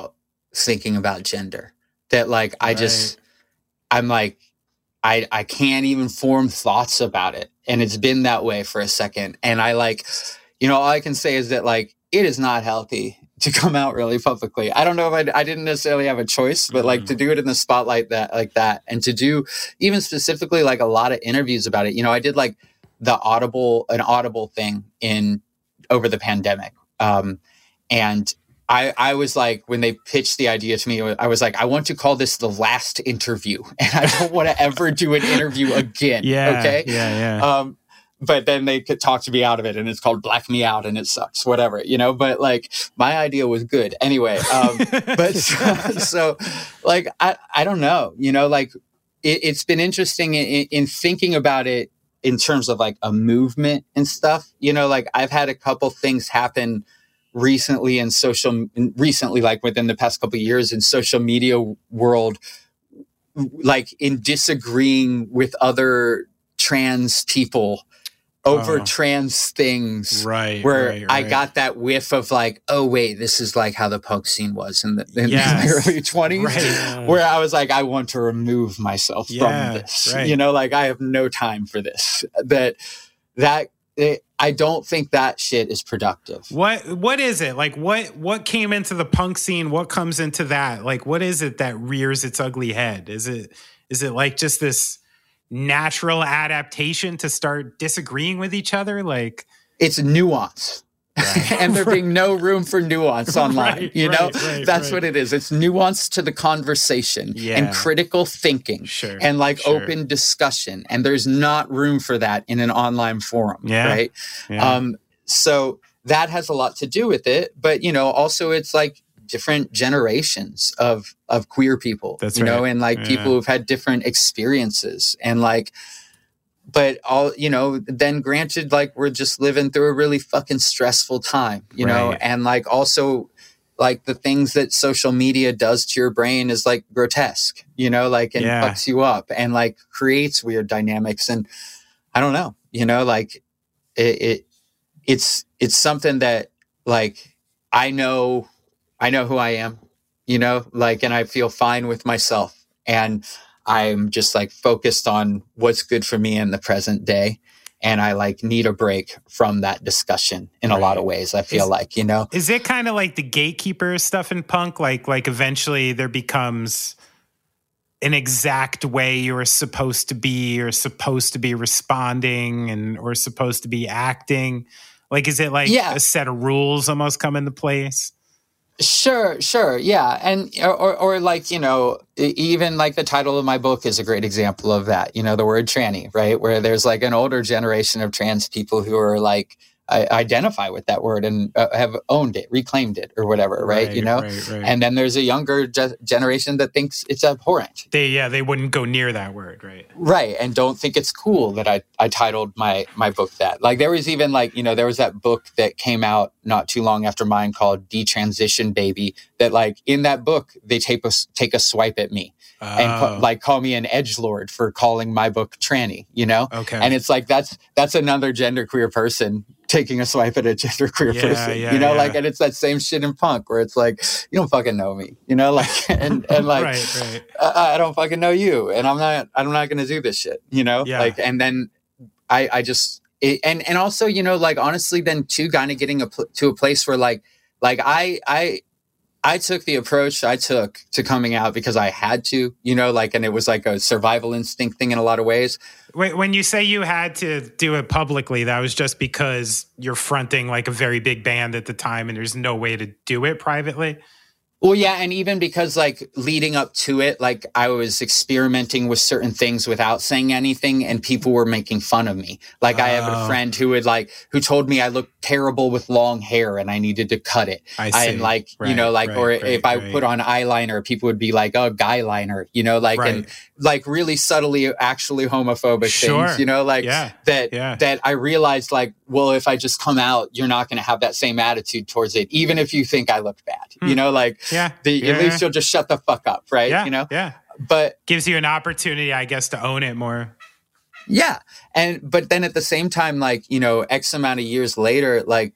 thinking about gender. That like, I Right. just, I'm like, I, I can't even form thoughts about it. And it's been that way for a second. And I like, you know, all I can say is that like, it is not healthy to come out really publicly. I don't know if I, I didn't necessarily have a choice, but like to do it in the spotlight that like that, and to do even specifically like a lot of interviews about it. You know, I did like the Audible, an Audible thing in over the pandemic. Um, and I, I was like, when they pitched the idea to me, I was like, I want to call this the last interview, and I don't want to ever do an interview again. Yeah, Okay. yeah, yeah. Um, but then they could talk to me out of it, and it's called Black Me Out, and it sucks, whatever, you know, but like my idea was good anyway. Um, but so, so like, I, I don't know, you know, like it, it's been interesting in, in thinking about it in terms of like a movement and stuff, you know, like I've had a couple things happen recently in social, recently, like within the past couple of years in social media world, like in disagreeing with other trans people over Oh. trans things, Right, where right, I right. got that whiff of like, oh wait, this is like how the punk scene was in the, in Yes. the early twenties, Right. where I was like, I want to remove myself Yeah, from this, right. you know, like I have no time for this. That that it, I don't think that shit is productive. What what is it? Like what what came into the punk scene? What comes into that? Like what is it that rears its ugly head? Is it is it like just this natural adaptation to start disagreeing with each other? Like It's nuance. And there being no room for nuance online, Right, you know, right, right, that's right. what it is. It's nuance to the conversation Yeah. and critical thinking Sure, and like sure. open discussion. And there's not room for that in an online forum, Yeah, right? yeah. Um, so that has a lot to do with it. But, you know, also it's like different generations of, of queer people, That's you know, right. and like Yeah. people who've had different experiences and like, but all, you know, then granted, like we're just living through a really fucking stressful time, you know, Right. and like also like the things that social media does to your brain is like grotesque, you know, like and Yeah. fucks you up and like creates weird dynamics. And I don't know, you know, like it, it it's, it's something that like, I know, I know who I am, you know, like, and I feel fine with myself. And I'm just like focused on what's good for me in the present day. And I like need a break from that discussion in a lot of ways. I feel Is- like, you know, Is it kind of like the gatekeeper stuff in punk? Like, like eventually there becomes an exact way you're supposed to be, or supposed to be responding, and or supposed to be acting. Like, is it like Yeah. a set of rules almost come into place? Sure, sure. Yeah. And, or, or, or like, you know, e- even like the title of my book is a great example of that, you know, the word tranny, right? Where there's like an older generation of trans people who are like, I identify with that word and uh, have owned it, reclaimed it or whatever, right? You know? right, right. And then there's a younger ge- generation that thinks it's abhorrent. They, yeah, they wouldn't go near that word, right? Right. And don't think it's cool that I, I titled my, my book that. Like there was even like, you know, there was that book that came out not too long after mine called Detransition Baby, that like in that book, they take a, take a swipe at me and Oh. ca- like call me an edgelord for calling my book tranny, you know? Okay. And it's like, that's, that's another genderqueer person taking a swipe at a genderqueer Yeah, person, yeah, you know, yeah. like, and it's that same shit in punk where it's like, you don't fucking know me, you know, like, and, and like, Right, right. I, I don't fucking know you, and I'm not, I'm not going to do this shit, you know, Yeah. like, and then I, I just, it, and, and also, you know, like, honestly, then too, kind of getting a, pl- to a place where like, like I, I, I took the approach I took to coming out because I had to, you know, like, and it was like a survival instinct thing in a lot of ways. Wait, when you say you had to do it publicly, that was just because you're fronting like a very big band at the time and there's no way to do it privately? Well, yeah. And even because like leading up to it, like I was experimenting with certain things without saying anything and people were making fun of me. Like I have a Oh. friend who would like, who told me I looked terrible with long hair and I needed to cut it. I see. And like, you Right, know, like, right, or right, if I right. put on eyeliner, people would be like, oh, guy liner, you know, like, and Right. like really subtly actually homophobic Sure. things, you know, like Yeah, that, yeah. that I realized like, well, if I just come out, you're not going to have that same attitude towards it, even if you think I look bad, you know, like Yeah, the, yeah. at least you'll just shut the fuck up. Right. Yeah, You know, yeah. but Gives you an opportunity, I guess, to own it more. yeah. And, but then at the same time, like, you know, X amount of years later, like,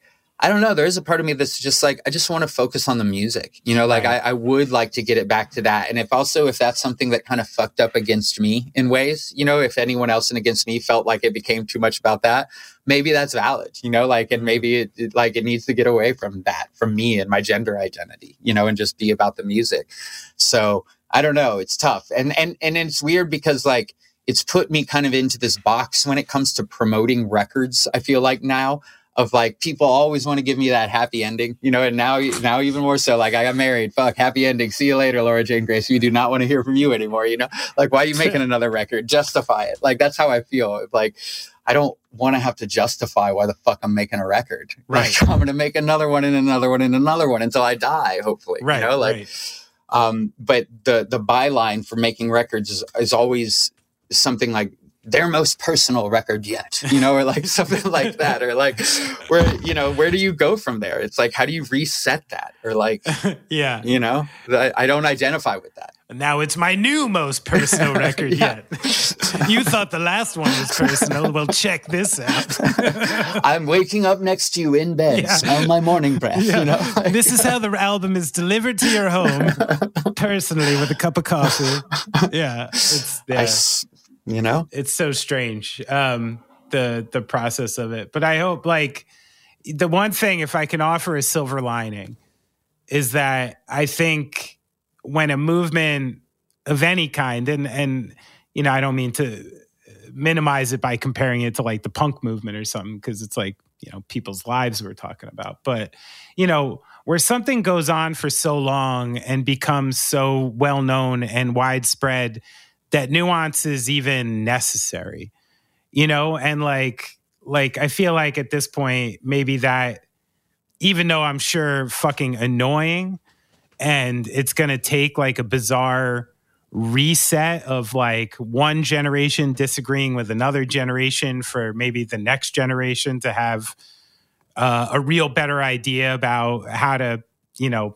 I don't know. There is a part of me that's just like, I just want to focus on the music, you know, like right. I, I would like to get it back to that. And if also, if that's something that kind of fucked up against me in ways, you know, if anyone else and against me felt like it became too much about that, maybe that's valid, you know, like, and maybe it, it like it needs to get away from that, from me and my gender identity, you know, and just be about the music. So I don't know. It's tough. And, and, and it's weird because like, it's put me kind of into this box when it comes to promoting records. I feel like now, of like, people always want to give me that happy ending, you know, and now, now even more so, like I got married, fuck, happy ending. See you later, Laura Jane Grace. We do not want to hear from you anymore. You know, like, why are you making another record? Justify it. Like, that's how I feel. Like, I don't want to have to justify why the fuck I'm making a record. Right. Like, I'm going to make another one and another one and another one until I die, hopefully. Right. You know, like, right. um, but the, the byline for making records is, is always something like, their most personal record yet, you know, or like something like that, or like where, you know, where do you go from there? It's like, how do you reset that? Or like, yeah, you know, I, I don't identify with that. Now it's my new most personal record yet. You thought the last one was personal. Well, check this out. I'm waking up next to you in bed, yeah. smell my morning breath. Yeah. You know, like, this is how the album is delivered to your home, personally, with a cup of coffee. Yeah, it's yeah. I, you know, it's so strange, um, the the process of it. But I hope, like, the one thing, if I can offer a silver lining, is that I think when a movement of any kind, and and you know, I don't mean to minimize it by comparing it to like the punk movement or something, because it's like, you know, people's lives we're talking about, but you know, where something goes on for so long and becomes so well known and widespread that nuance is even necessary, you know? And like, like, I feel like at this point, maybe that, even though I'm sure fucking annoying and it's going to take like a bizarre reset of like one generation disagreeing with another generation for maybe the next generation to have uh, a real better idea about how to, you know,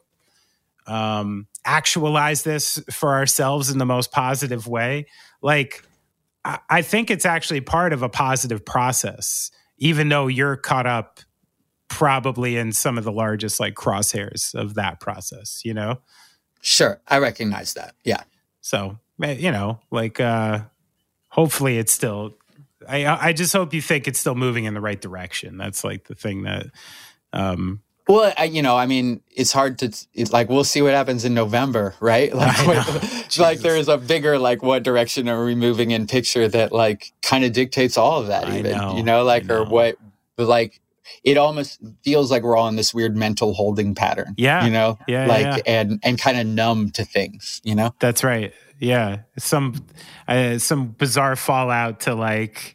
um, actualize this for ourselves in the most positive way. Like, I, I think it's actually part of a positive process, even though you're caught up probably in some of the largest like crosshairs of that process, you know? Sure. I recognize that. Yeah. So, you know, like, uh, hopefully it's still, I, I just hope you think it's still moving in the right direction. That's like the thing that, um, well, I, you know, I mean, it's hard to, it's like, we'll see what happens in November, right? Like, what, like there is a bigger, like, what direction are we moving in picture that, like, kind of dictates all of that, I even, know, you know, like, know. or what, like, it almost feels like we're all in this weird mental holding pattern. Yeah. You know, yeah, like, yeah. and, and kind of numb to things, you know? That's right. Yeah. Some, uh, some bizarre fallout to like,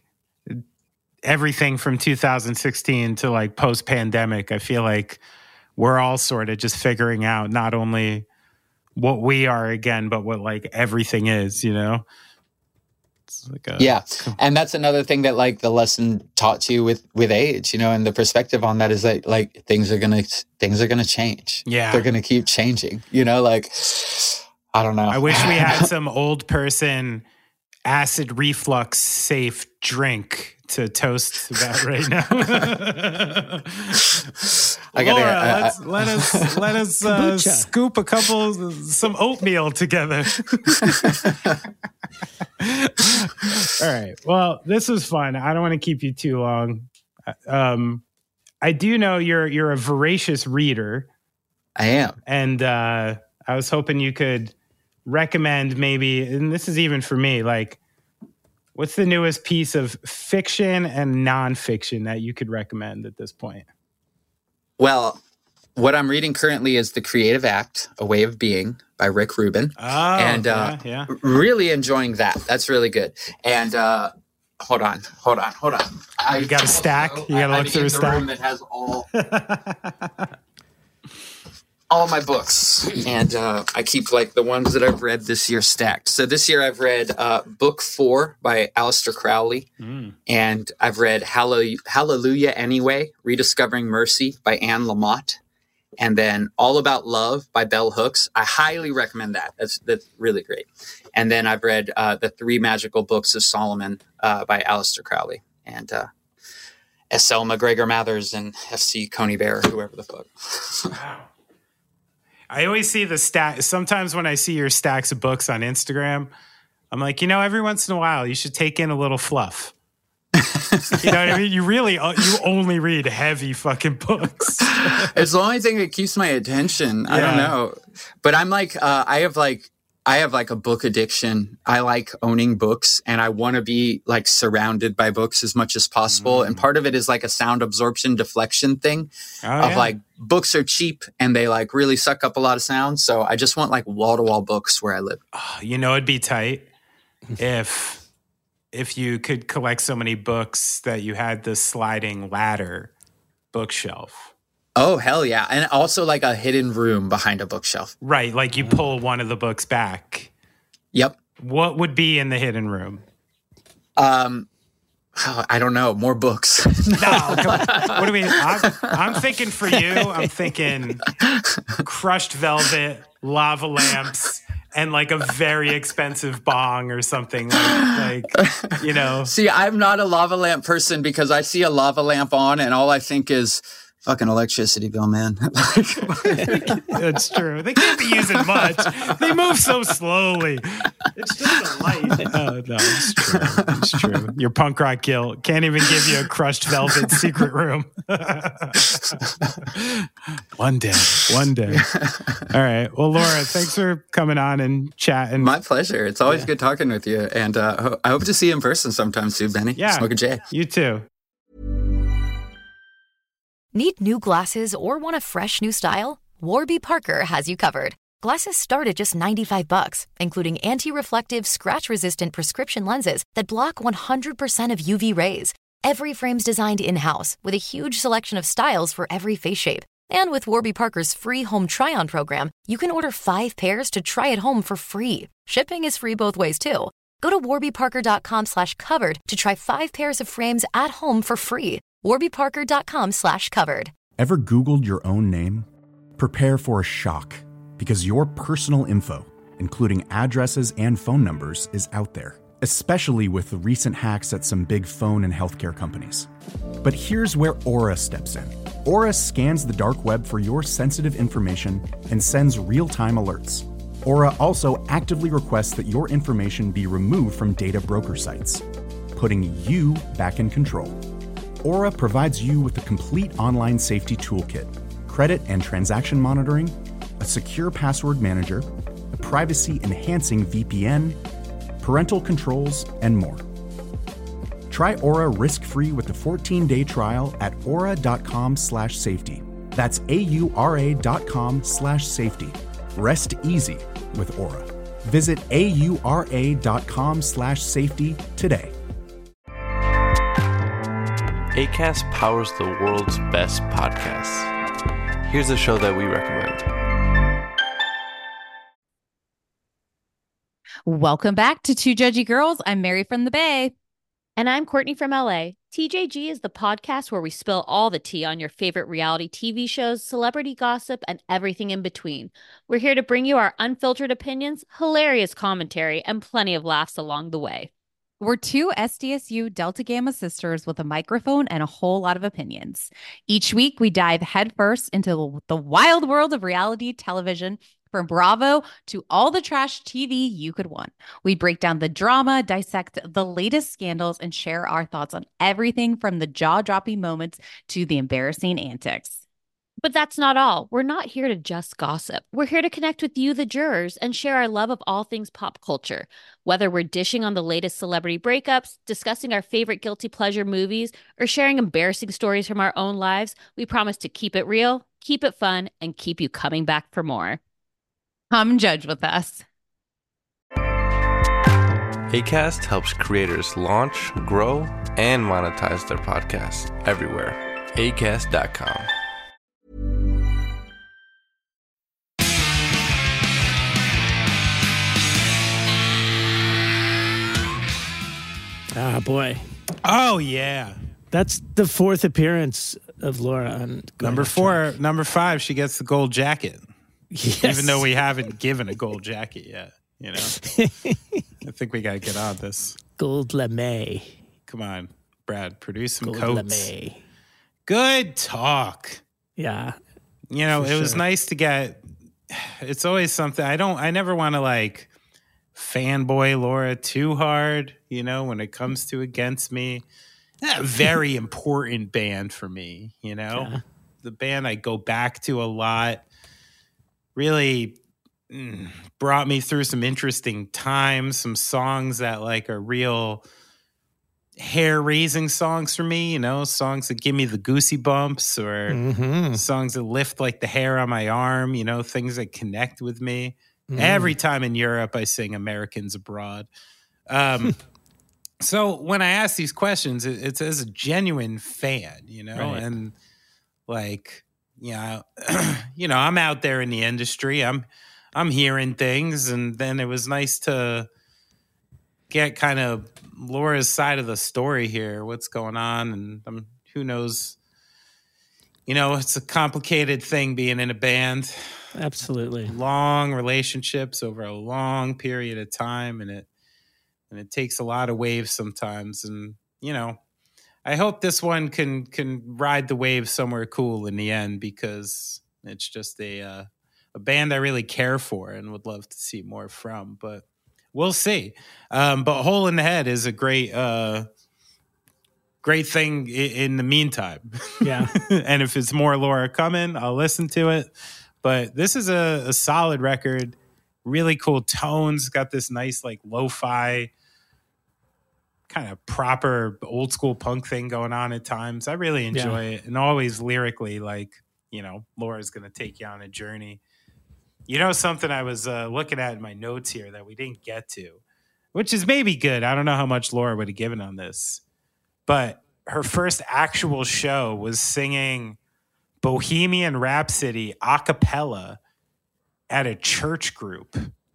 everything from two thousand sixteen to like post pandemic. I feel like we're all sort of just figuring out not only what we are again, but what like everything is, you know? It's like a, yeah. And that's another thing that like the lesson taught you with, with age, you know, and the perspective on that is that like things are going to, things are going to change. Yeah. They're going to keep changing, you know, like, I don't know. I wish we had some old person acid reflux safe drink to toast that right now. I gotta, Laura, uh, let's, I, let us let us uh, scoop a couple some oatmeal together. All right. Well, this was fun. I don't want to keep you too long. Um, I do know you're you're a voracious reader. I am, and uh, I was hoping you could recommend maybe, and this is even for me, like, what's the newest piece of fiction and nonfiction that you could recommend at this point? Well, what I'm reading currently is The Creative Act, A Way of Being by Rick Rubin. Oh, and uh, yeah, yeah. really enjoying that. That's really good. And uh, hold on, hold on, hold on. I, you got a stack? You got to look through a stack? Room that has all... all my books, and uh, I keep like the ones that I've read this year stacked. So this year I've read uh, book four by Aleister Crowley, mm. and I've read Hallelujah, Hallelujah Anyway, Rediscovering Mercy by Anne Lamott, and then All About Love by Bell Hooks. I highly recommend that. That's that's really great. And then I've read uh, The Three Magical Books of Solomon uh, by Aleister Crowley, and uh, S L McGregor Mathers and F C Coney Bear, whoever the fuck. Wow. I always see the stack. Sometimes when I see your stacks of books on Instagram, I'm like, you know, every once in a while, you should take in a little fluff. You know what I mean? You really, you only read heavy fucking books. It's the only thing that keeps my attention. I yeah. don't know. But I'm like, uh, I have like, I have like a book addiction. I like owning books and I want to be like surrounded by books as much as possible. Mm. And part of it is like a sound absorption deflection thing oh, of yeah. like books are cheap and they like really suck up a lot of sound. So I just want like wall to wall books where I live. Oh, you know, it'd be tight if, if you could collect so many books that you had the sliding ladder bookshelf. Oh, hell yeah. And also like a hidden room behind a bookshelf. Right. Like you pull one of the books back. Yep. What would be in the hidden room? Um, oh, I don't know. More books. No. Come on. What do we, I'm, I'm thinking for you, I'm thinking crushed velvet, lava lamps, and like a very expensive bong or something like, like, you know. See, I'm not a lava lamp person because I see a lava lamp on and all I think is, fucking electricity bill, man. That's true. They can't be using much. They move so slowly. It's just a light. Oh, no, it's true. It's true. Your punk rock guilt can't even give you a crushed velvet secret room. One day. One day. All right. Well, Laura, thanks for coming on and chatting. My pleasure. It's always yeah. good talking with you. And uh, I hope to see you in person sometime soon, Benny. Yeah. Smoke a J. You too. Need new glasses or want a fresh new style? Warby Parker has you covered. Glasses start at just ninety-five bucks, including anti-reflective, scratch-resistant prescription lenses that block one hundred percent of U V rays. Every frame's designed in-house with a huge selection of styles for every face shape. And with Warby Parker's free home try-on program, you can order five pairs to try at home for free. Shipping is free both ways, too. Go to warbyparker.com slash covered to try five pairs of frames at home for free. warbyparker.com slash covered. Ever Googled your own name? Prepare for a shock, because your personal info, including addresses and phone numbers, is out there, especially with the recent hacks at some big phone and healthcare companies. But here's where Aura steps in. Aura scans the dark web for your sensitive information and sends real-time alerts. Aura also actively requests that your information be removed from data broker sites, putting you back in control. Aura provides you with a complete online safety toolkit, credit and transaction monitoring, a secure password manager, a privacy-enhancing V P N, parental controls, and more. Try Aura risk-free with a fourteen-day trial at aura.com slash safety. That's A-U-R-A dot com slash safety. Rest easy with Aura. Visit A-U-R-A dot com slash safety today. Acast powers the world's best podcasts. Here's a show that we recommend. Welcome back to Two Judgy Girls. I'm Mary from the Bay. And I'm Courtney from L A. T J G is the podcast where we spill all the tea on your favorite reality T V shows, celebrity gossip, and everything in between. We're here to bring you our unfiltered opinions, hilarious commentary, and plenty of laughs along the way. We're two S D S U Delta Gamma sisters with a microphone and a whole lot of opinions. Each week, we dive headfirst into the wild world of reality television, from Bravo to all the trash T V you could want. We break down the drama, dissect the latest scandals, and share our thoughts on everything from the jaw-dropping moments to the embarrassing antics. But that's not all. We're not here to just gossip. We're here to connect with you, the jurors, and share our love of all things pop culture. Whether we're dishing on the latest celebrity breakups, discussing our favorite guilty pleasure movies, or sharing embarrassing stories from our own lives, we promise to keep it real, keep it fun, and keep you coming back for more. Come judge with us. Acast helps creators launch, grow, and monetize their podcasts everywhere. acast dot com. Ah, boy. Oh, yeah. That's the fourth appearance of Laura on Number four. Track. Number five, she gets the gold jacket. Yes. Even though we haven't given a gold jacket yet. You know? I think we got to get on this. Gold lame. Come on. Brad. Produce some Good coats. LeMay. Good talk. Yeah. You know, For it was sure. nice to get. It's always something. I don't. I never want to like fanboy Laura too hard. You know, when it comes to Against Me, a very important band for me. You know, Yeah. the band I go back to a lot. Really mm, brought me through some interesting times. Some songs that like are real hair-raising songs for me, you know, songs that give me the goosey bumps or Mhm. songs that lift like the hair on my arm, you know, things that connect with me. Mhm. Every time in Europe, I sing Americans Abroad. Um, so when I ask these questions, it, it's as a genuine fan, you know, Right. and like, yeah, you know, I'm out there in the industry. I'm, I'm hearing things, and then it was nice to get kind of Laura's side of the story here, what's going on, and um, who knows, you know, it's a complicated thing being in a band. Absolutely. Long relationships over a long period of time, and it and it takes a lot of waves sometimes, and you know, I hope this one can can ride the wave somewhere cool in the end, because it's just a uh, a band I really care for and would love to see more from, but we'll see. Um, but Hole in the Head is a great, uh, great thing in, in the meantime. Yeah. And if it's more Laura coming, I'll listen to it. But this is a, a solid record. Really cool tones. Got this nice, like, lo-fi, kind of proper old school punk thing going on at times. I really enjoy Yeah. it. And always lyrically, like, you know, Laura's going to take you on a journey. You know, something I was uh, looking at in my notes here that we didn't get to, which is maybe good. I don't know how much Laura would have given on this, but her first actual show was singing Bohemian Rhapsody a cappella at a church group.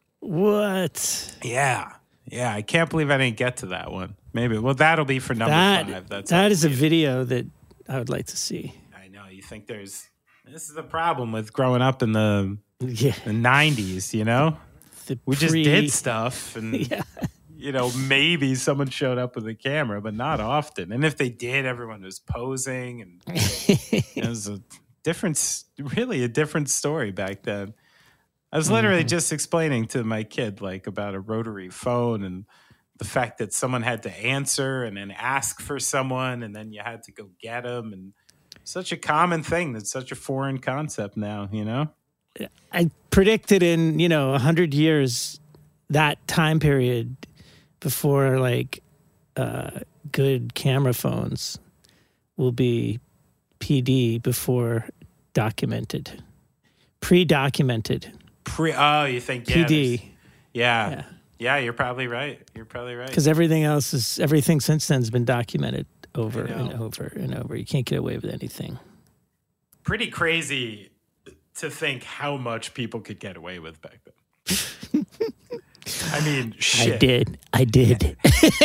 What? Yeah. Yeah. I can't believe I didn't get to that one. Maybe. Well, that'll be for number That, five. That's that is a video that I would like to see. I know. You think there's, this is the problem with growing up in the, Yeah. the nineties, you know? The We just pre- did stuff, and Yeah. you know, maybe someone showed up with a camera, but not often. And if they did, everyone was posing, and it was a different, s- really a different story back then. I was literally Mhm. just explaining to my kid like about a rotary phone and the fact that someone had to answer and then ask for someone, and then you had to go get them, and such a common thing that's such a foreign concept now, you know? I predicted in, you know, a hundred years, that time period before like uh, good camera phones will be P D before documented, pre-documented. Pre oh, you think yeah, P D. there's- Yeah. Yeah. Yeah, you're probably right. You're probably right. Because everything else is, everything since then has been documented over I and know. over and over. You can't get away with anything. Pretty crazy to think how much people could get away with back then. I mean, shit. I did. I did.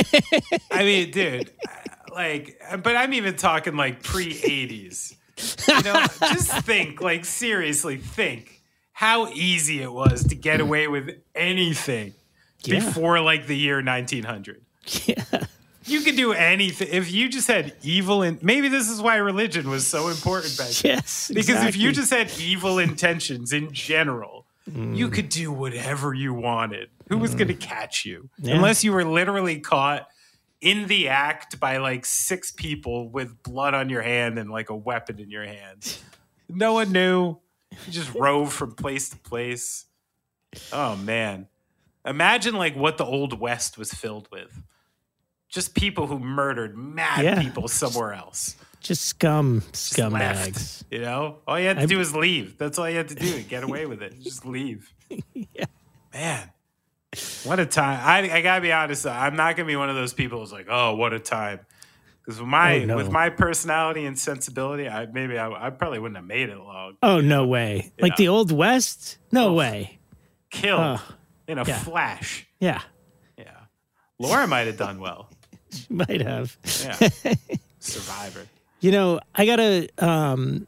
I mean, dude, like, but I'm even talking like pre-eighties. You know, just think, like, seriously, think how easy it was to get away with anything Yeah. before like the year nineteen hundred. Yeah. You could do anything if you just had evil, and maybe this is why religion was so important back then. Yes, Because if you exactly. just had evil intentions in general, you could do whatever you wanted. Who was going to catch you? Yeah. Unless you were literally caught in the act by like six people with blood on your hand and like a weapon in your hand. No one knew. You just rove from place to place. Oh, man. Imagine like what the Old West was filled with. Just people who murdered mad Yeah. people somewhere else. Just scum, Just scumbags. left, you know? All you had to I- do was leave. That's all you had to do to get away with it. Just leave. Yeah. Man, what a time. I, I got to be honest, though, I'm not going to be one of those people who's like, oh, what a time. Because with my, Oh, no. with my personality and sensibility, I maybe I, I probably wouldn't have made it long. Oh, no way. Like Yeah. the Old West? No Oh. way. Killed Oh, in a yeah. flash. Yeah. Yeah. Laura might have done well. Might have. Yeah. Survivor. You know, I got to um,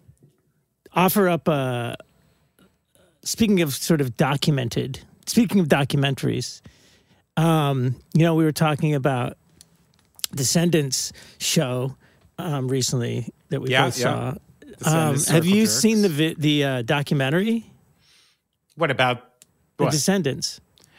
offer up a. Speaking of sort of documented, speaking of documentaries, um, you know, we were talking about Descendants show um, recently that we Yeah, both yeah. saw. Um, have you Jerks. seen the vi- the uh, documentary? What about The what? Descendants.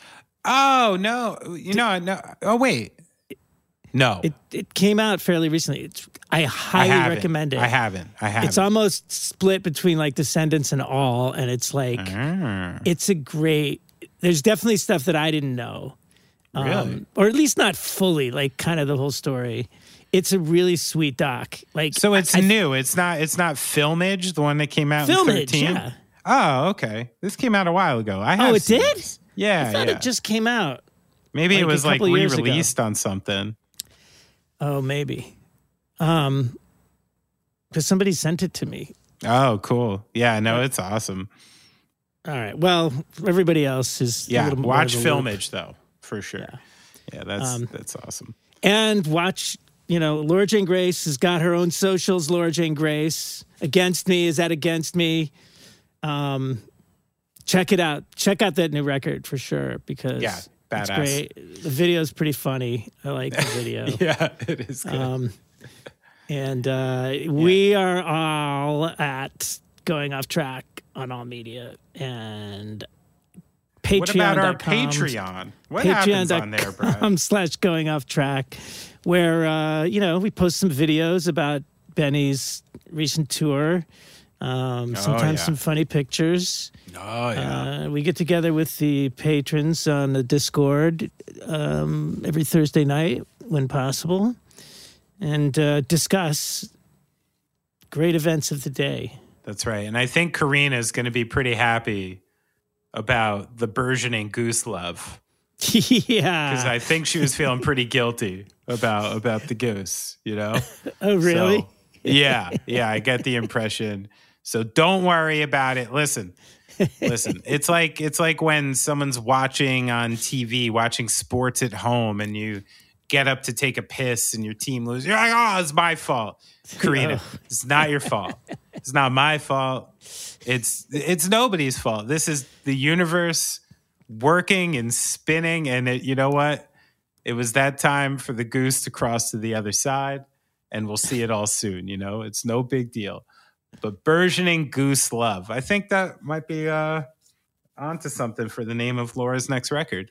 Oh no! You know, no. Oh wait, no. It it came out fairly recently. It's, I highly I haven't. recommend it. I haven't. I haven't. It's almost split between like Descendants and All, and it's like Ah. it's a great. There's definitely stuff that I didn't know, um, Really? or at least not fully. Like kind of the whole story. It's a really sweet doc. Like So it's I, new. It's not. It's not Filmage, the one that came out in Filmage, thirteen. yeah. Oh, okay. This came out a while ago. I have Oh, it seen did? this. Yeah, I thought yeah. it just came out. Maybe it like, a was like couple years ago. re-released on something. Oh, maybe. Um, because somebody sent it to me. Oh, cool. Yeah, no, it's awesome. All right. Well, everybody else is a Yeah, little more watch of a loop. Filmage though, for sure. Yeah, yeah that's Um, that's awesome. And watch, you know, Laura Jane Grace has got her own socials. Laura Jane Grace. Against Me, is that Against Me? Um, check it out. Check out that new record for sure because Yeah, it's badass. great. The video is pretty funny. I like the video. Yeah, it is good. Um, and uh, we are all at Going Off Track on all media and Patreon. What about our Patreon? What happens on there, Brad? Patreon.com slash Going Off Track, where, uh, you know, we post some videos about Benny's recent tour. Um, Oh, sometimes yeah. some funny pictures. Oh, yeah. Uh, we get together with the patrons on the Discord um, every Thursday night when possible and uh, discuss great events of the day. That's right. And I think Karina is going to be pretty happy about the burgeoning goose love. Yeah. Because I think she was feeling pretty guilty about about the goose, you know? Oh, really? So, yeah. Yeah, I get the impression. So don't worry about it. Listen. Listen. It's like it's like when someone's watching on T V, watching sports at home, and you get up to take a piss and your team loses. You're like, oh, it's my fault. Karina, it's not your fault. It's not my fault. It's it's nobody's fault. This is the universe working and spinning, and it, you know what? It was that time for the goose to cross to the other side, and we'll see it all soon. You know, it's no big deal. But burgeoning goose love, I think that might be uh, onto something for the name of Laura's next record.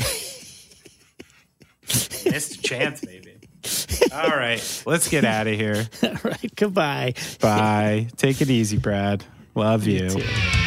Missed a chance, baby. All right, let's get out of here. All right, goodbye. Bye. Take it easy, Brad. Love you. You too.